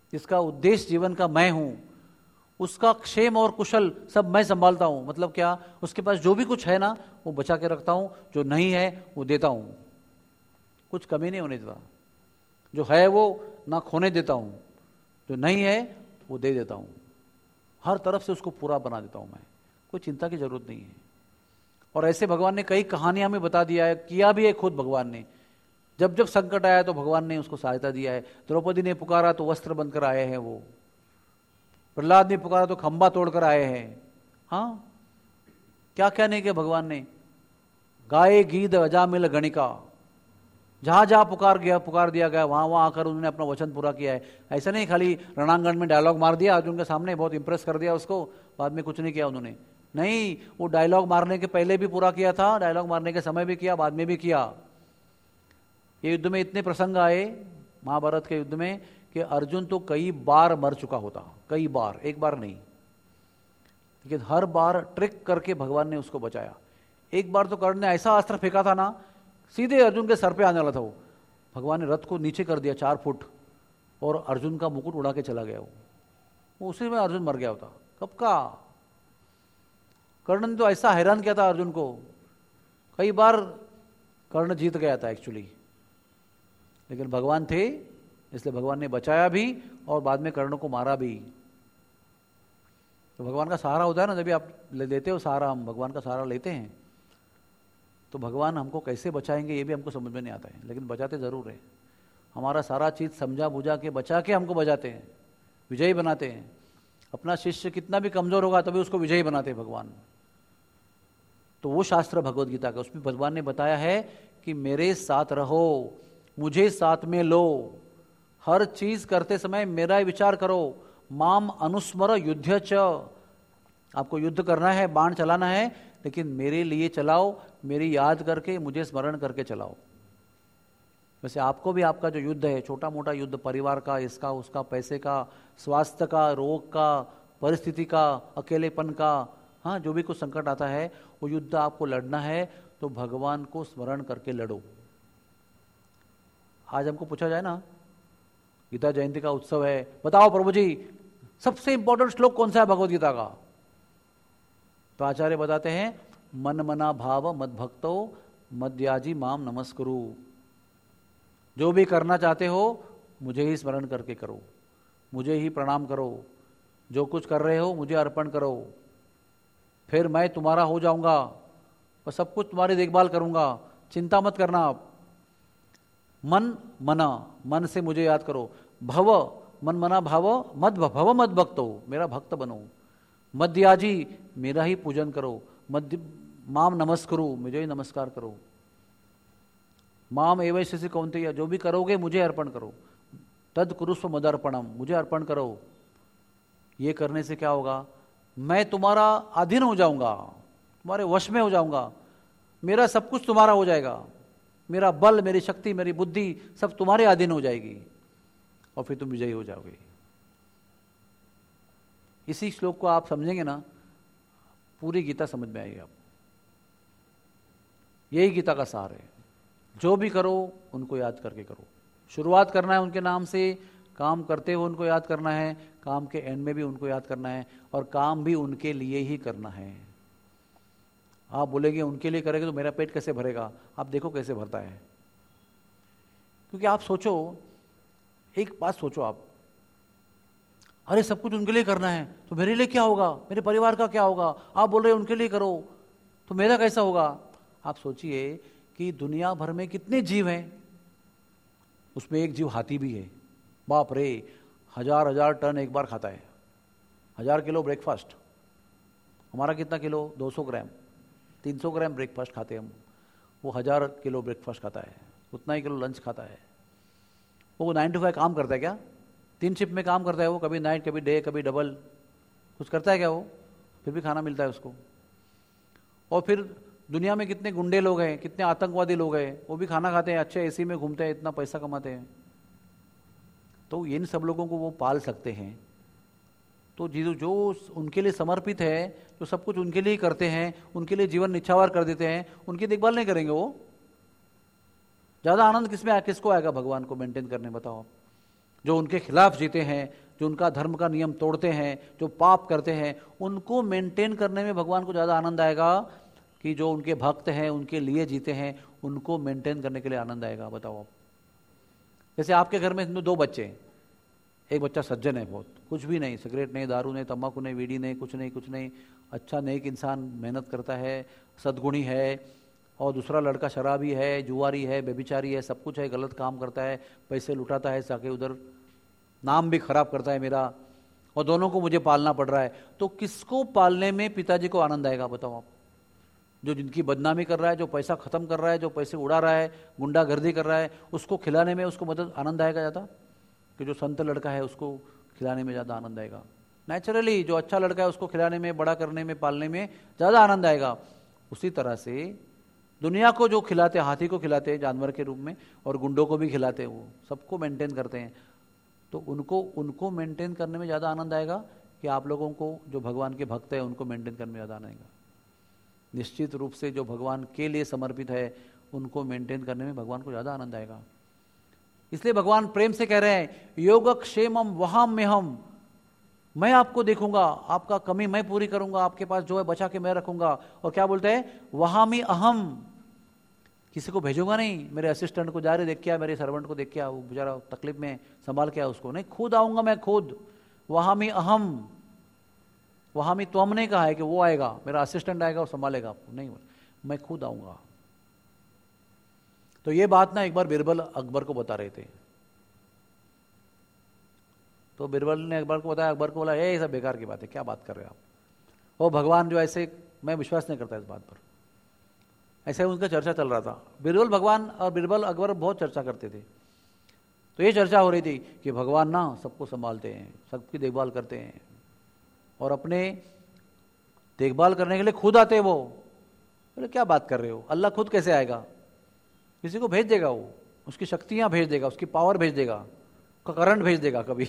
Speaker 1: जिसका उद्देश्य जीवन का मैं हूं, उसका क्षेम और कुशल सब मैं संभालता हूं। मतलब क्या, उसके पास जो भी कुछ है ना वो बचा के रखता हूं, जो नहीं है वो देता हूं, कुछ कमी नहीं होने देता। जो है वो ना खोने देता हूं, जो नहीं है वो दे देता हूं, हर तरफ से उसको पूरा बना देता हूं मैं, कोई चिंता की जरूरत नहीं है। और ऐसे भगवान ने कई कहानियां में बता दिया है, किया भी है खुद भगवान ने। जब जब संकट आया तो भगवान ने उसको सहायता दिया है। द्रौपदी ने पुकारा तो वस्त्र बनकर आए हैं वो, प्रहलाद ने पुकारा तो खंबा तोड़कर आए हैं। हाँ, क्या क्या नहीं किया भगवान ने। गाये गीत अजामिल गणिका, जहां जहां पुकार गया पुकार दिया गया वहां वहां आकर उन्होंने अपना वचन पूरा किया है। ऐसा नहीं खाली रणांगण में डायलॉग मार दिया अर्जुन के सामने, बहुत इंप्रेस कर दिया उसको, बाद में कुछ नहीं किया उन्होंने। नहीं, वो डायलॉग मारने के पहले भी पूरा किया था, डायलॉग मारने के समय भी किया, बाद में भी किया। ये युद्ध में इतने प्रसंग आए महाभारत के युद्ध में कि अर्जुन तो कई बार मर चुका होता, कई बार, एक बार नहीं, लेकिन हर बार ट्रिक करके भगवान ने उसको बचाया। एक बार तो कर्ण ने ऐसा अस्त्र फेंका था ना, सीधे अर्जुन के सर पे आने वाला था वो, भगवान ने रथ को नीचे कर दिया चार फुट और अर्जुन का मुकुट उड़ा के चला गया वो, वो उसी में अर्जुन मर गया होता। कब का? कर्ण ने तो ऐसा हैरान किया था अर्जुन को, कई बार कर्ण जीत गया था एक्चुअली, लेकिन भगवान थे इसलिए भगवान ने बचाया भी और बाद में कर्ण को मारा भी। तो भगवान का सहारा होता है ना, जब भी आप ले लेते हो सहारा, हम भगवान का सहारा लेते हैं तो भगवान हमको कैसे बचाएंगे ये भी हमको समझ में नहीं आता है, लेकिन बचाते ज़रूर है। हमारा सारा चीज़ समझा बुझा के बचा के हमको बचाते हैं, विजयी बनाते हैं। अपना शिष्य कितना भी कमज़ोर होगा तभी उसको विजयी बनाते हैं भगवान। तो वो शास्त्र भगवद गीता का, उसमें भगवान ने बताया है कि मेरे साथ रहो, मुझे साथ में लो, हर चीज़ करते समय मेरा ही विचार करो। माम अनुस्मर युद्ध च, आपको युद्ध करना है, बाण चलाना है, लेकिन मेरे लिए चलाओ, मेरी याद करके, मुझे स्मरण करके चलाओ। वैसे आपको भी आपका जो युद्ध है, छोटा मोटा युद्ध, परिवार का, इसका उसका, पैसे का, स्वास्थ्य का, रोग का, परिस्थिति का, अकेलेपन का, हाँ जो भी कुछ संकट आता है वो युद्ध आपको लड़ना है तो भगवान को स्मरण करके लड़ो। आज हमको पूछा जाए ना, गीता जयंती का उत्सव है, बताओ प्रभु जी सबसे इंपॉर्टेंट श्लोक कौन सा है भगवद गीता का? तो आचार्य बताते हैं, मन मना भाव मद भक्तो मद्याजी माम नमस्कुरु। जो भी करना चाहते हो मुझे ही स्मरण करके करो, मुझे ही प्रणाम करो, जो कुछ कर रहे हो मुझे अर्पण करो, फिर मैं तुम्हारा हो जाऊंगा और सब कुछ तुम्हारी देखभाल करूंगा, चिंता मत करना आप। मन मना, मन से मुझे याद करो। भव, मन मना भाव, मद भव मद भक्तो, मेरा भक्त बनो। मद्याजी, मेरा ही पूजन करो। मध्य माम नमस्कुरु, मुझे ही नमस्कार करो। माम एवं से कौन्तेय, जो भी करोगे मुझे अर्पण करो। तद कुरुस्व मदर्पणम, मुझे अर्पण करो। ये करने से क्या होगा? मैं तुम्हारा अधीन हो जाऊंगा, तुम्हारे वश में हो जाऊंगा, मेरा सब कुछ तुम्हारा हो जाएगा, मेरा बल, मेरी शक्ति, मेरी बुद्धि सब तुम्हारे अधीन हो जाएगी और फिर तुम विजयी हो जाओगे। इसी श्लोक को आप समझेंगे ना, पूरी गीता समझ में आएगी आप। यही गीता का सार है। जो भी करो उनको याद करके करो। शुरुआत करना है उनके नाम से, काम करते हुए उनको याद करना है, काम के एंड में भी उनको याद करना है, और काम भी उनके लिए ही करना है। आप बोलेंगे उनके लिए करेंगे तो मेरा पेट कैसे भरेगा? आप देखो कैसे भरता है। क्योंकि आप सोचो, एक बात सोचो आप, अरे सब कुछ उनके लिए करना है तो मेरे लिए क्या होगा, मेरे परिवार का क्या होगा? आप बोल रहे उनके लिए करो तो मेरा कैसा होगा? आप सोचिए कि दुनिया भर में कितने जीव हैं, उसमें एक जीव हाथी भी है। बाप रे, हजार हजार टन एक बार खाता है, हजार किलो ब्रेकफास्ट। हमारा कितना किलो? दो सौ ग्राम, तीन सौ ग्राम ब्रेकफास्ट खाते हैं हम, वो हजार किलो ब्रेकफास्ट खाता है, उतना ही किलो लंच खाता है। वो नाइन टू फाइव काम करता है क्या? तीन शिफ्ट में काम करता है वो, कभी नाइट, कभी डे, कभी डबल, कुछ करता है क्या वो? फिर भी खाना मिलता है उसको। और फिर दुनिया में कितने गुंडे लोग हैं, कितने आतंकवादी लोग हैं, वो भी खाना खाते हैं, अच्छे एसी में घूमते हैं, इतना पैसा कमाते हैं। तो इन सब लोगों को वो पाल सकते हैं। तो जो जो उनके लिए समर्पित है, जो सब कुछ उनके लिए करते हैं, उनके लिए जीवन निछावर कर देते हैं, उनकी देखभाल नहीं करेंगे वो? ज़्यादा आनंद किसमें किसको आएगा भगवान को मेंटेन करने? बताओ। जो उनके खिलाफ जीते हैं, जो उनका धर्म का नियम तोड़ते हैं, जो पाप करते हैं, उनको मेंटेन करने में भगवान को ज़्यादा आनंद आएगा कि जो उनके भक्त हैं, उनके लिए जीते हैं, उनको मेंटेन करने के लिए आनंद आएगा। बताओ आप, जैसे आपके घर में दो बच्चे हैं, एक बच्चा सज्जन है बहुत, कुछ भी नहीं, सिगरेट नहीं, दारू नहीं, तंबाकू नहीं, बीड़ी नहीं, कुछ नहीं कुछ नहीं, अच्छा नेक इंसान, मेहनत करता है, सद्गुणी है, और दूसरा लड़का शराबी है, जुआरी है, बेबिचारी है, सब कुछ है, गलत काम करता है, पैसे लुटाता है जाके उधर, नाम भी खराब करता है मेरा, और दोनों को मुझे पालना पड़ रहा है। तो किसको पालने में पिताजी को आनंद आएगा? बताओ आप। जो जिनकी बदनामी कर रहा है, जो पैसा खत्म कर रहा है, जो पैसे उड़ा रहा है, गुंडागर्दी कर रहा है, उसको खिलाने में उसको मदद आनंद आएगा ज़्यादा कि जो संत लड़का है उसको खिलाने में ज़्यादा आनंद आएगा? नेचुरली जो अच्छा लड़का है उसको खिलाने में, बड़ा करने में, पालने में ज़्यादा आनंद आएगा। उसी तरह से दुनिया को जो खिलाते, हाथी को खिलाते हैं जानवर के रूप में, और गुंडों को भी खिलाते हैं, वो सबको मेंटेन करते हैं, तो उनको उनको मेंटेन करने में ज़्यादा आनंद आएगा कि आप लोगों को जो भगवान के भक्त हैं उनको मेंटेन करने में ज़्यादा आनंद आएगा? निश्चित रूप से जो भगवान के लिए समर्पित है उनको मेंटेन करने में भगवान को ज़्यादा आनंद आएगा। इसलिए भगवान प्रेम से कह रहे हैं, योगक्षेमम वहाम में हम, मैं आपको देखूंगा, आपका कमी मैं पूरी करूंगा, आपके पास जो है बचा के मैं रखूंगा। और क्या बोलते हैं? वहामी अहम, किसी को भेजूंगा नहीं, मेरे असिस्टेंट को जा रहे देख के आ, मेरे सर्वेंट को देख के आ, वो बेचारा तकलीफ में संभाल के आ, उसको नहीं, खुद आऊंगा मैं खुद। वहामी अहम, वहामी तो हमने कहा है कि वो आएगा, मेरा असिस्टेंट आएगा और संभालेगा आपको, नहीं, मैं खुद आऊंगा। तो ये बात ना एक बार बिरबल अकबर को बता रहे थे, तो बिरबल ने अकबर को बताया, अकबर को बोला ये सब बेकार की बात है, क्या बात कर रहे हो आप, वो भगवान जो ऐसे, मैं विश्वास नहीं करता इस बात पर। ऐसे उनका चर्चा चल रहा था, बिरबल भगवान और बिरबल अकबर बहुत चर्चा करते थे। तो ये चर्चा हो रही थी कि भगवान ना सबको संभालते हैं, सबकी देखभाल करते हैं, और अपने देखभाल करने के लिए खुद आते हैं वो। बोले क्या बात कर रहे हो, अल्लाह खुद कैसे आएगा? किसी को भेज देगा, वो उसकी शक्तियां भेज देगा, उसकी पावर भेज देगा, करंट भेज देगा कभी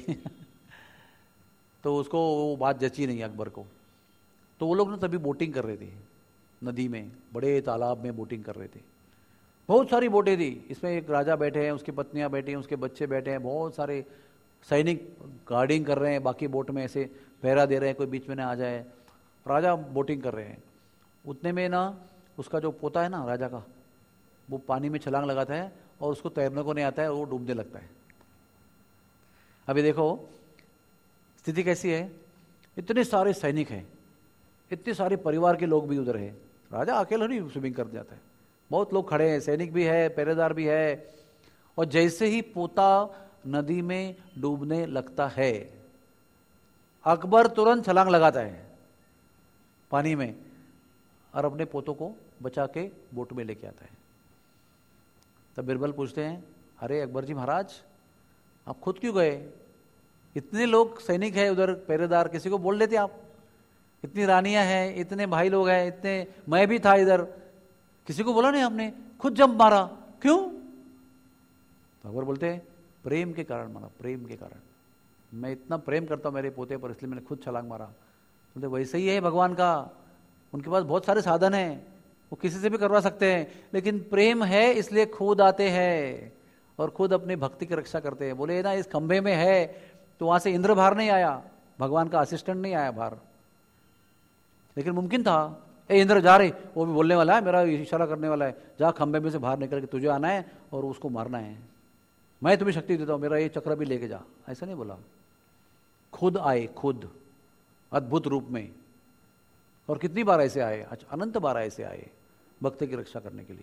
Speaker 1: तो उसको वो बात जची नहीं अकबर को। तो वो लोग ना तभी बोटिंग कर रहे थे नदी में, बड़े तालाब में बोटिंग कर रहे थे, बहुत सारी बोटें थी, इसमें एक राजा बैठे हैं, उसकी पत्नियां बैठी हैं, उसके बच्चे बैठे हैं, बहुत सारे सैनिक गार्डिंग कर रहे हैं, बाकी बोट में ऐसे पहरा दे रहे हैं, कोई बीच में ना आ जाए, राजा बोटिंग कर रहे हैं। उतने में ना उसका जो पोता है ना राजा का, वो पानी में छलांग लगाता है और उसको तैरने को नहीं आता है, वो डूबने लगता है। अभी देखो स्थिति कैसी है, इतने सारे सैनिक हैं, इतने सारे परिवार के लोग भी उधर हैं, राजा अकेला नहीं स्विमिंग कर जाता है, बहुत लोग खड़े हैं, सैनिक भी है, पहरेदार भी है। और जैसे ही पोता नदी में डूबने लगता है, अकबर तुरंत छलांग लगाता है पानी में और अपने पोतों को बचा के बोट में लेके आता है। तब बिरबल पूछते हैं, अरे अकबर जी महाराज आप खुद क्यों गए? इतने लोग सैनिक है उधर, पहरेदार, किसी को बोल लेते आप, इतनी रानियां हैं, इतने भाई लोग हैं, इतने, मैं भी था इधर, किसी को बोला नहीं आपने, खुद जंप मारा, क्यों? तो अकबर बोलते हैं, प्रेम के कारण मारा, प्रेम के कारण, मैं इतना प्रेम करता हूं मेरे पोते पर, इसलिए मैंने खुद छलांग मारा। बोलते वैसे ही है भगवान का, उनके पास बहुत सारे साधन हैं, वो किसी से भी करवा सकते हैं, लेकिन प्रेम है इसलिए खुद आते हैं और खुद अपनी भक्ति की रक्षा करते हैं। बोले ना इस खंभे में है, तो वहां से इंद्र बाहर नहीं आया, भगवान का असिस्टेंट नहीं आया बाहर, लेकिन मुमकिन था, ए इंद्र जा रहे, वो भी बोलने वाला है, मेरा इशारा करने वाला है, जा खंभे में से बाहर निकल के तुझे आना है और उसको मारना है, मैं तुम्हें शक्ति देता हूं, मेरा ये चक्र भी लेके जा, ऐसा नहीं बोला, खुद आए, खुद अद्भुत रूप में। और कितनी बार ऐसे आए? अच्छा, अनंत बार ऐसे आए भक्त की रक्षा करने के लिए।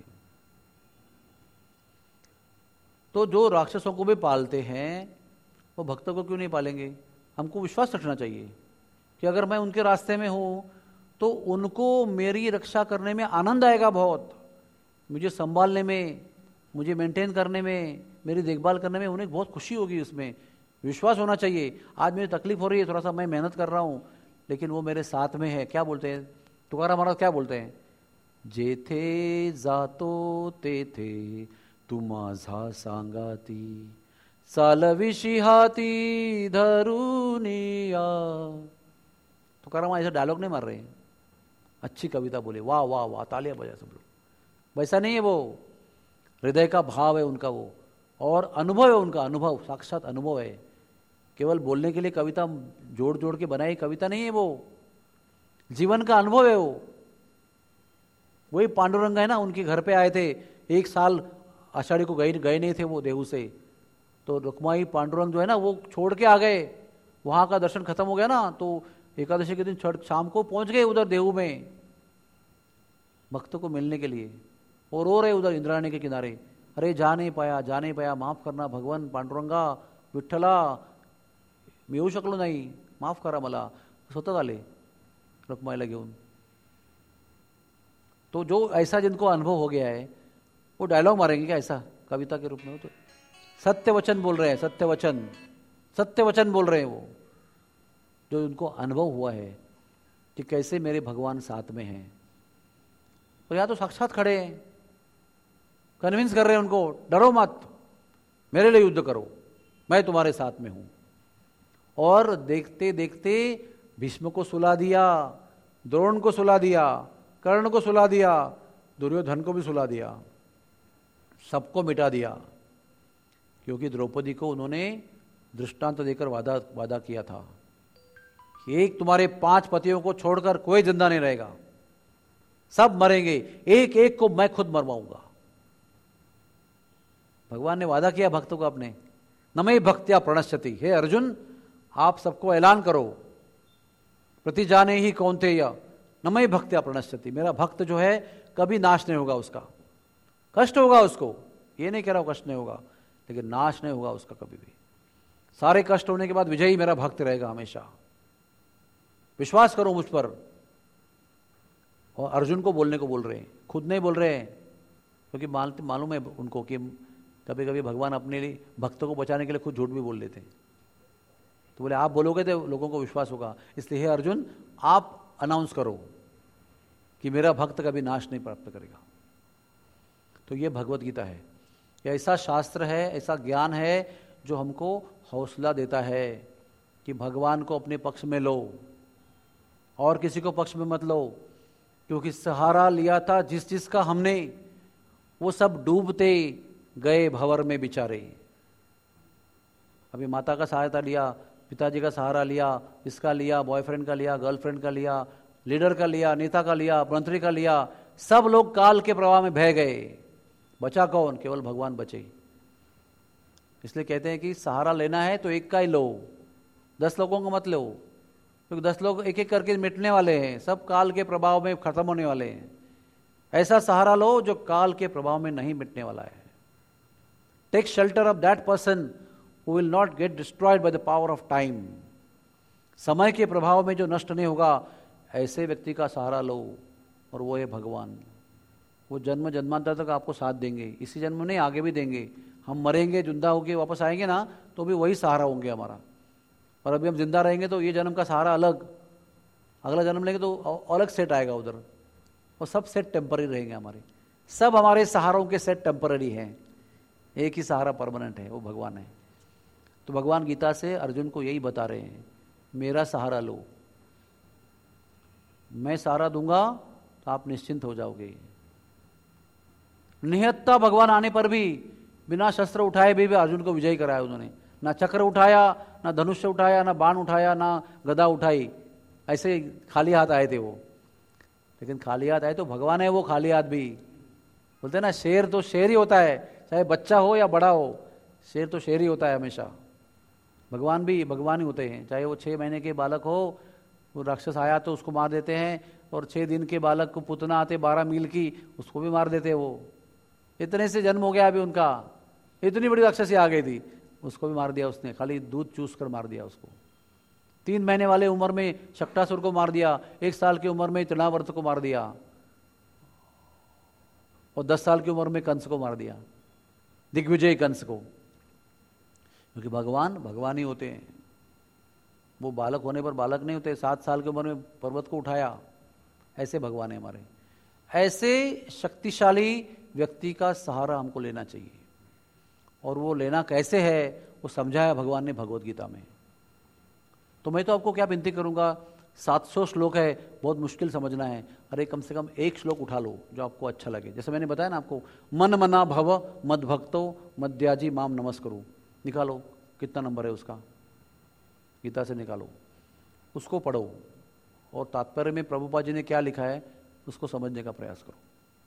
Speaker 1: तो जो राक्षसों को भी पालते हैं वो भक्तों को क्यों नहीं पालेंगे? हमको विश्वास रखना चाहिए कि अगर मैं उनके रास्ते में हूं तो उनको मेरी रक्षा करने में आनंद आएगा बहुत, मुझे संभालने में, मुझे मेंटेन करने में, मेरी देखभाल करने में उन्हें बहुत खुशी होगी, उसमें विश्वास होना चाहिए। आज मुझे तकलीफ हो रही है, थोड़ा सा मैं मेहनत कर रहा हूं, लेकिन वो मेरे साथ में है। क्या बोलते हैं तुकाराम महाराज, क्या बोलते हैं? जे थे जातो ते थे तू माझा सांगाती, सालविशी हाती धरुनिया। तुकाराम ऐसा डायलॉग नहीं मार रहे हैं, अच्छी कविता बोले, वाह वाह वाह, तालियां बजा सब लोग, वैसा नहीं है, वो हृदय का भाव है उनका, वो और अनुभव है उनका, अनुभव साक्षात अनुभव है। केवल बोलने के लिए कविता जोड़ जोड़ के बनाई कविता नहीं है, वो जीवन का अनुभव है। वो वही पांडुरंग है ना, उनके घर पे आए थे, एक साल आषाढ़ी को गए गए नहीं थे वो देहू से, तो रुक्माई पांडुरंग जो है ना वो छोड़ के आ गए, वहाँ का दर्शन खत्म हो गया ना, तो एकादशी के दिन छठ शाम को पहुंच गए उधर देहू में भक्तों को मिलने के लिए, और रो रहे उधर इंद्रायणी के किनारे, अरे जा नहीं पाया जा नहीं पाया, माफ करना भगवान पांडुरंगा विठ्ठला, मी येऊ शकलो नाही, माफ करा मला, स्वतः आले रुक्माईला घेऊन। तो जो ऐसा जिनको अनुभव हो गया है वो डायलॉग मारेंगे क्या ऐसा कविता के रूप में? तो सत्य वचन बोल रहे हैं, सत्य वचन सत्य वचन बोल रहे हैं वो, जो उनको अनुभव हुआ है कि कैसे मेरे भगवान साथ में हैं। तो यहाँ तो साक्षात खड़े हैं, कन्विंस कर रहे हैं उनको, डरो मत, मेरे लिए युद्ध करो, मैं तुम्हारे साथ में हूं। और देखते देखते भीष्म को सुला दिया, द्रोण को सुला दिया, कर्ण को सुला दिया, दुर्योधन को भी सुला दिया, सबको मिटा दिया, क्योंकि द्रौपदी को उन्होंने दृष्टांत देकर वादा वादा किया था कि एक तुम्हारे पांच पतियों को छोड़कर कोई जिंदा नहीं रहेगा, सब मरेंगे, एक एक को मैं खुद मरवाऊंगा। भगवान ने वादा किया भक्तों को अपने, न मयि भक्त्या प्रणश्यति, हे अर्जुन आप सबको ऐलान करो, प्रति जाने ही कौन्तेय न मयि भक्त्या प्रणश्यति, मेरा भक्त जो है कभी नाश नहीं होगा, उसका कष्ट होगा उसको, ये नहीं कह रहा हूं कष्ट नहीं होगा, लेकिन नाश नहीं होगा उसका कभी भी। सारे कष्ट होने के बाद विजयी मेरा भक्त रहेगा हमेशा, विश्वास करो मुझ पर। और अर्जुन को बोलने को बोल रहे हैं, खुद नहीं बोल रहे हैं, क्योंकि मालूम मालूम है उनको कि कभी कभी भगवान अपने लिए भक्तों को बचाने के लिए खुद झूठ भी बोल लेते हैं। तो बोले आप बोलोगे तो लोगों को विश्वास होगा, इसलिए हे अर्जुन आप अनाउंस करो कि मेरा भक्त कभी नाश नहीं प्राप्त करेगा। तो ये भगवत गीता है, यह ऐसा शास्त्र है, ऐसा ज्ञान है जो हमको हौसला देता है कि भगवान को अपने पक्ष में लो और किसी को पक्ष में मत लो, क्योंकि सहारा लिया था जिस जिसका हमने, वो सब डूबते गए भंवर में बेचारे। अभी माता का सहायता लिया, पिताजी का सहारा लिया, इसका लिया, बॉयफ्रेंड का लिया, गर्लफ्रेंड का लिया, लीडर का लिया, नेता का लिया, मंत्री का लिया, सब लोग काल के प्रवाह में बह गए, बचा कौन? केवल भगवान बचे। इसलिए कहते हैं कि सहारा लेना है तो एक का ही लो, दस लोगों का मत लो, क्योंकि दस लोग एक एक करके मिटने वाले हैं, सब काल के प्रभाव में खत्म होने वाले हैं। ऐसा सहारा लो जो काल के प्रभाव में नहीं मिटने वाला है। Take shelter of that person who will not get destroyed by the power of time, समय के प्रभाव में जो नष्ट नहीं होगा, ऐसे व्यक्ति का सहारा लो, और वो है भगवान। वो जन्म जन्मांतर तक आपको साथ देंगे, इसी जन्म में नहीं आगे भी देंगे। हम मरेंगे, जिंदा होके वापस आएंगे ना, तो भी वही सहारा होंगे हमारा। और अभी हम जिंदा रहेंगे तो ये जन्म का सहारा अलग, अगला जन्म लेंगे तो अलग सेट आएगा उधर, और सब सेट टेम्पररी रहेंगे हमारे। सब हमारे सहारों के सेट टेम्पररी हैं, एक ही सहारा परमानेंट है, वो भगवान है। तो भगवान गीता से अर्जुन को यही बता रहे हैं, मेरा सहारा लो, मैं सहारा दूंगा तो आप निश्चिंत हो जाओगे। निहत्ता भगवान आने पर भी बिना शस्त्र उठाए भी, भी अर्जुन को विजयी कराया उन्होंने। ना चक्र उठाया, ना धनुष्य उठाया, ना बाण उठाया, ना गदा उठाई, ऐसे खाली हाथ आए थे वो। लेकिन खाली हाथ आए तो भगवान है वो, खाली हाथ भी बोलते ना, शेर तो शेर ही होता है, चाहे बच्चा हो या बड़ा हो, शेर तो शेर ही होता है हमेशा। भगवान भी भगवान ही होते हैं, चाहे वो छः महीने के बालक हो, वो राक्षस आया तो उसको मार देते हैं, और छः दिन के बालक को पुतना आते बारह मील की, उसको भी मार देते हैं वो। इतने से जन्म हो गया अभी उनका, इतनी बड़ी राक्षसी आ गई थी, उसको भी मार दिया उसने, खाली दूध चूस कर मार दिया उसको। तीन महीने वाले उम्र में शक्टासुर को मार दिया, एक साल की उम्र में तृणावर्त को मार दिया, और दस साल की उम्र में कंस को मार दिया, दिग्विजय कंस को। क्योंकि भगवान भगवान ही होते हैं, वो बालक होने पर बालक नहीं होते। सात साल की उम्र में पर्वत को उठाया, ऐसे भगवान है हमारे। ऐसे शक्तिशाली व्यक्ति का सहारा हमको लेना चाहिए, और वो लेना कैसे है वो समझाया भगवान ने भगवत गीता में। तो मैं तो आपको क्या विनती करूंगा, सात सौ श्लोक है, बहुत मुश्किल समझना है। अरे कम से कम एक श्लोक उठा लो जो आपको अच्छा लगे। जैसे मैंने बताया ना आपको, मन मना भव मद भक्तो मद्याजी माम नमस्करो, निकालो कितना नंबर है उसका, गीता से निकालो, उसको पढ़ो और तात्पर्य में प्रभुपाद जी ने क्या लिखा है उसको समझने का प्रयास करो।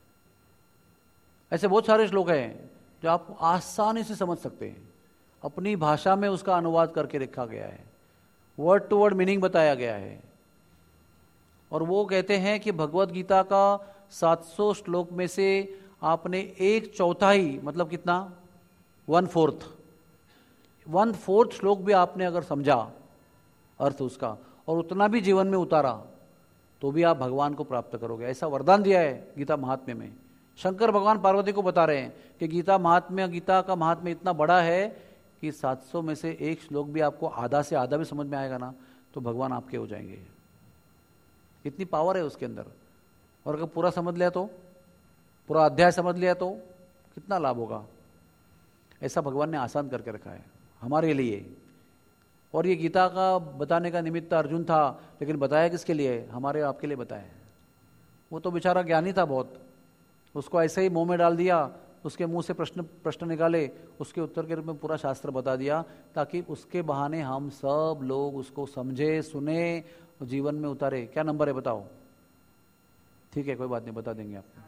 Speaker 1: ऐसे बहुत सारे श्लोक हैं जो आप आसानी से समझ सकते हैं, अपनी भाषा में उसका अनुवाद करके रखा गया है, वर्ड टू वर्ड मीनिंग बताया गया है। और वो कहते हैं कि भगवत गीता का सात सौ श्लोक में से आपने एक चौथाई, मतलब कितना, वन फोर्थ वन फोर्थ श्लोक भी आपने अगर समझा अर्थ उसका और उतना भी जीवन में उतारा तो भी आप भगवान को प्राप्त करोगे। ऐसा वरदान दिया है गीता महात्म्य में। शंकर भगवान पार्वती को बता रहे हैं कि गीता महात्म्य, गीता का महात्म्य इतना बड़ा है कि सात सौ में से एक श्लोक भी आपको आधा से आधा भी समझ में आएगा ना तो भगवान आपके हो जाएंगे। इतनी पावर है उसके अंदर। और अगर पूरा समझ लिया तो, पूरा अध्याय समझ लिया तो कितना लाभ होगा। ऐसा भगवान ने आसान करके रखा है हमारे लिए। और ये गीता का बताने का निमित्त अर्जुन था, लेकिन बताया किसके लिए, हमारे आपके लिए बताया। वो तो बेचारा ज्ञानी था बहुत, उसको ऐसे ही मुंह में डाल दिया, उसके मुंह से प्रश्न प्रश्न निकाले, उसके उत्तर के रूप में पूरा शास्त्र बता दिया, ताकि उसके बहाने हम सब लोग उसको समझे, सुने, जीवन में उतारे। क्या नंबर है बताओ? ठीक है, कोई बात नहीं, बता देंगे आपको।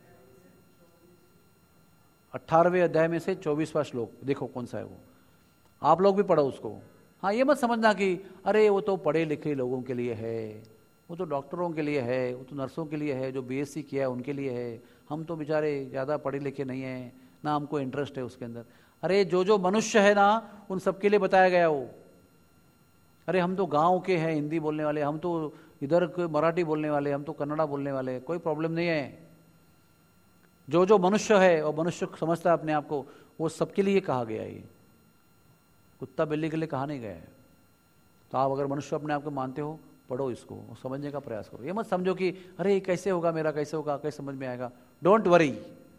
Speaker 1: अट्ठारहवें अध्याय में से चौबीसवां श्लोक देखो कौन सा है वो, आप लोग भी पढ़ो उसको। हाँ, ये मत समझना कि अरे वो तो पढ़े लिखे लोगों के लिए है, वो तो डॉक्टरों के लिए है, वो तो नर्सों के लिए है, जो बीएससी किया है उनके लिए है, हम तो बेचारे ज़्यादा पढ़े लिखे नहीं हैं ना, हमको इंटरेस्ट है उसके अंदर। अरे जो जो मनुष्य है ना उन सबके लिए बताया गया वो। अरे हम तो गांव के हैं हिंदी बोलने वाले, हम तो इधर के मराठी बोलने वाले, हम तो कन्नड़ा बोलने वाले, कोई प्रॉब्लम नहीं है। जो जो मनुष्य है और मनुष्य समझता है अपने आप को, वो सबके लिए कहा गया है। ये कुत्ता बिल्ली के लिए कहा नहीं गया है। तो आप अगर मनुष्य अपने आप को मानते हो, पढ़ो इसको और समझने का प्रयास करो। ये मत समझो कि अरे ये कैसे होगा, मेरा कैसे होगा, कैसे समझ में आएगा। डोंट वरी,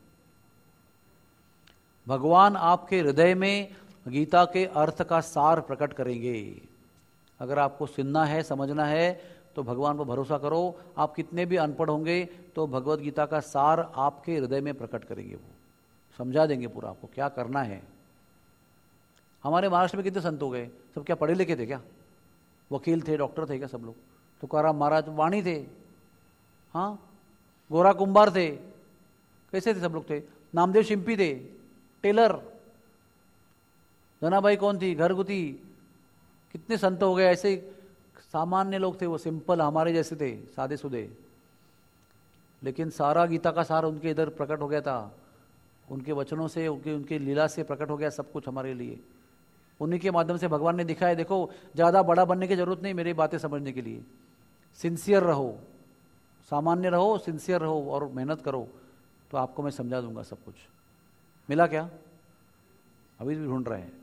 Speaker 1: भगवान आपके हृदय में गीता के अर्थ का सार प्रकट करेंगे। अगर आपको सुनना है, समझना है, तो भगवान पर भरोसा करो। आप कितने भी अनपढ़ होंगे तो भगवत गीता का सार आपके हृदय में प्रकट करेंगे, वो समझा देंगे पूरा आपको क्या करना है। हमारे महाराष्ट्र में कितने संत हो गए, सब क्या पढ़े लिखे थे क्या? वकील थे, डॉक्टर थे क्या सब लोग? तुकाराम महाराज वाणी थे, हाँ, गोरा कुंभार थे, कैसे थे सब लोग थे? नामदेव शिंपी थे, टेलर, जनाबाई कौन थी, घरगुती, कितने संत हो गए। ऐसे सामान्य लोग थे, वो सिंपल हमारे जैसे थे, सादे सुदे, लेकिन सारा गीता का सार उनके इधर प्रकट हो गया था। उनके वचनों से, उनके उनके लीला से प्रकट हो गया सब कुछ हमारे लिए। उन्हीं के माध्यम से भगवान ने दिखाया। देखो, ज़्यादा बड़ा बनने की जरूरत नहीं मेरी बातें समझने के लिए। सिंसियर रहो, सामान्य रहो, सिंसियर रहो और मेहनत करो, तो आपको मैं समझा दूंगा सब कुछ। मिला क्या? अभी भी ढूंढ रहे हैं।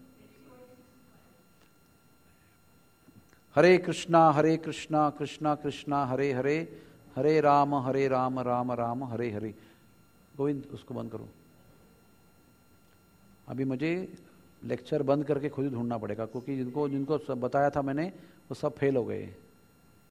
Speaker 1: हरे कृष्णा हरे कृष्णा कृष्णा कृष्णा हरे हरे, हरे राम हरे राम राम राम हरे हरे। गोविंद, उसको बंद करो। अभी मुझे लेक्चर बंद करके खुद ही ढूंढना पड़ेगा, क्योंकि जिनको जिनको बताया था मैंने वो सब फेल हो गए।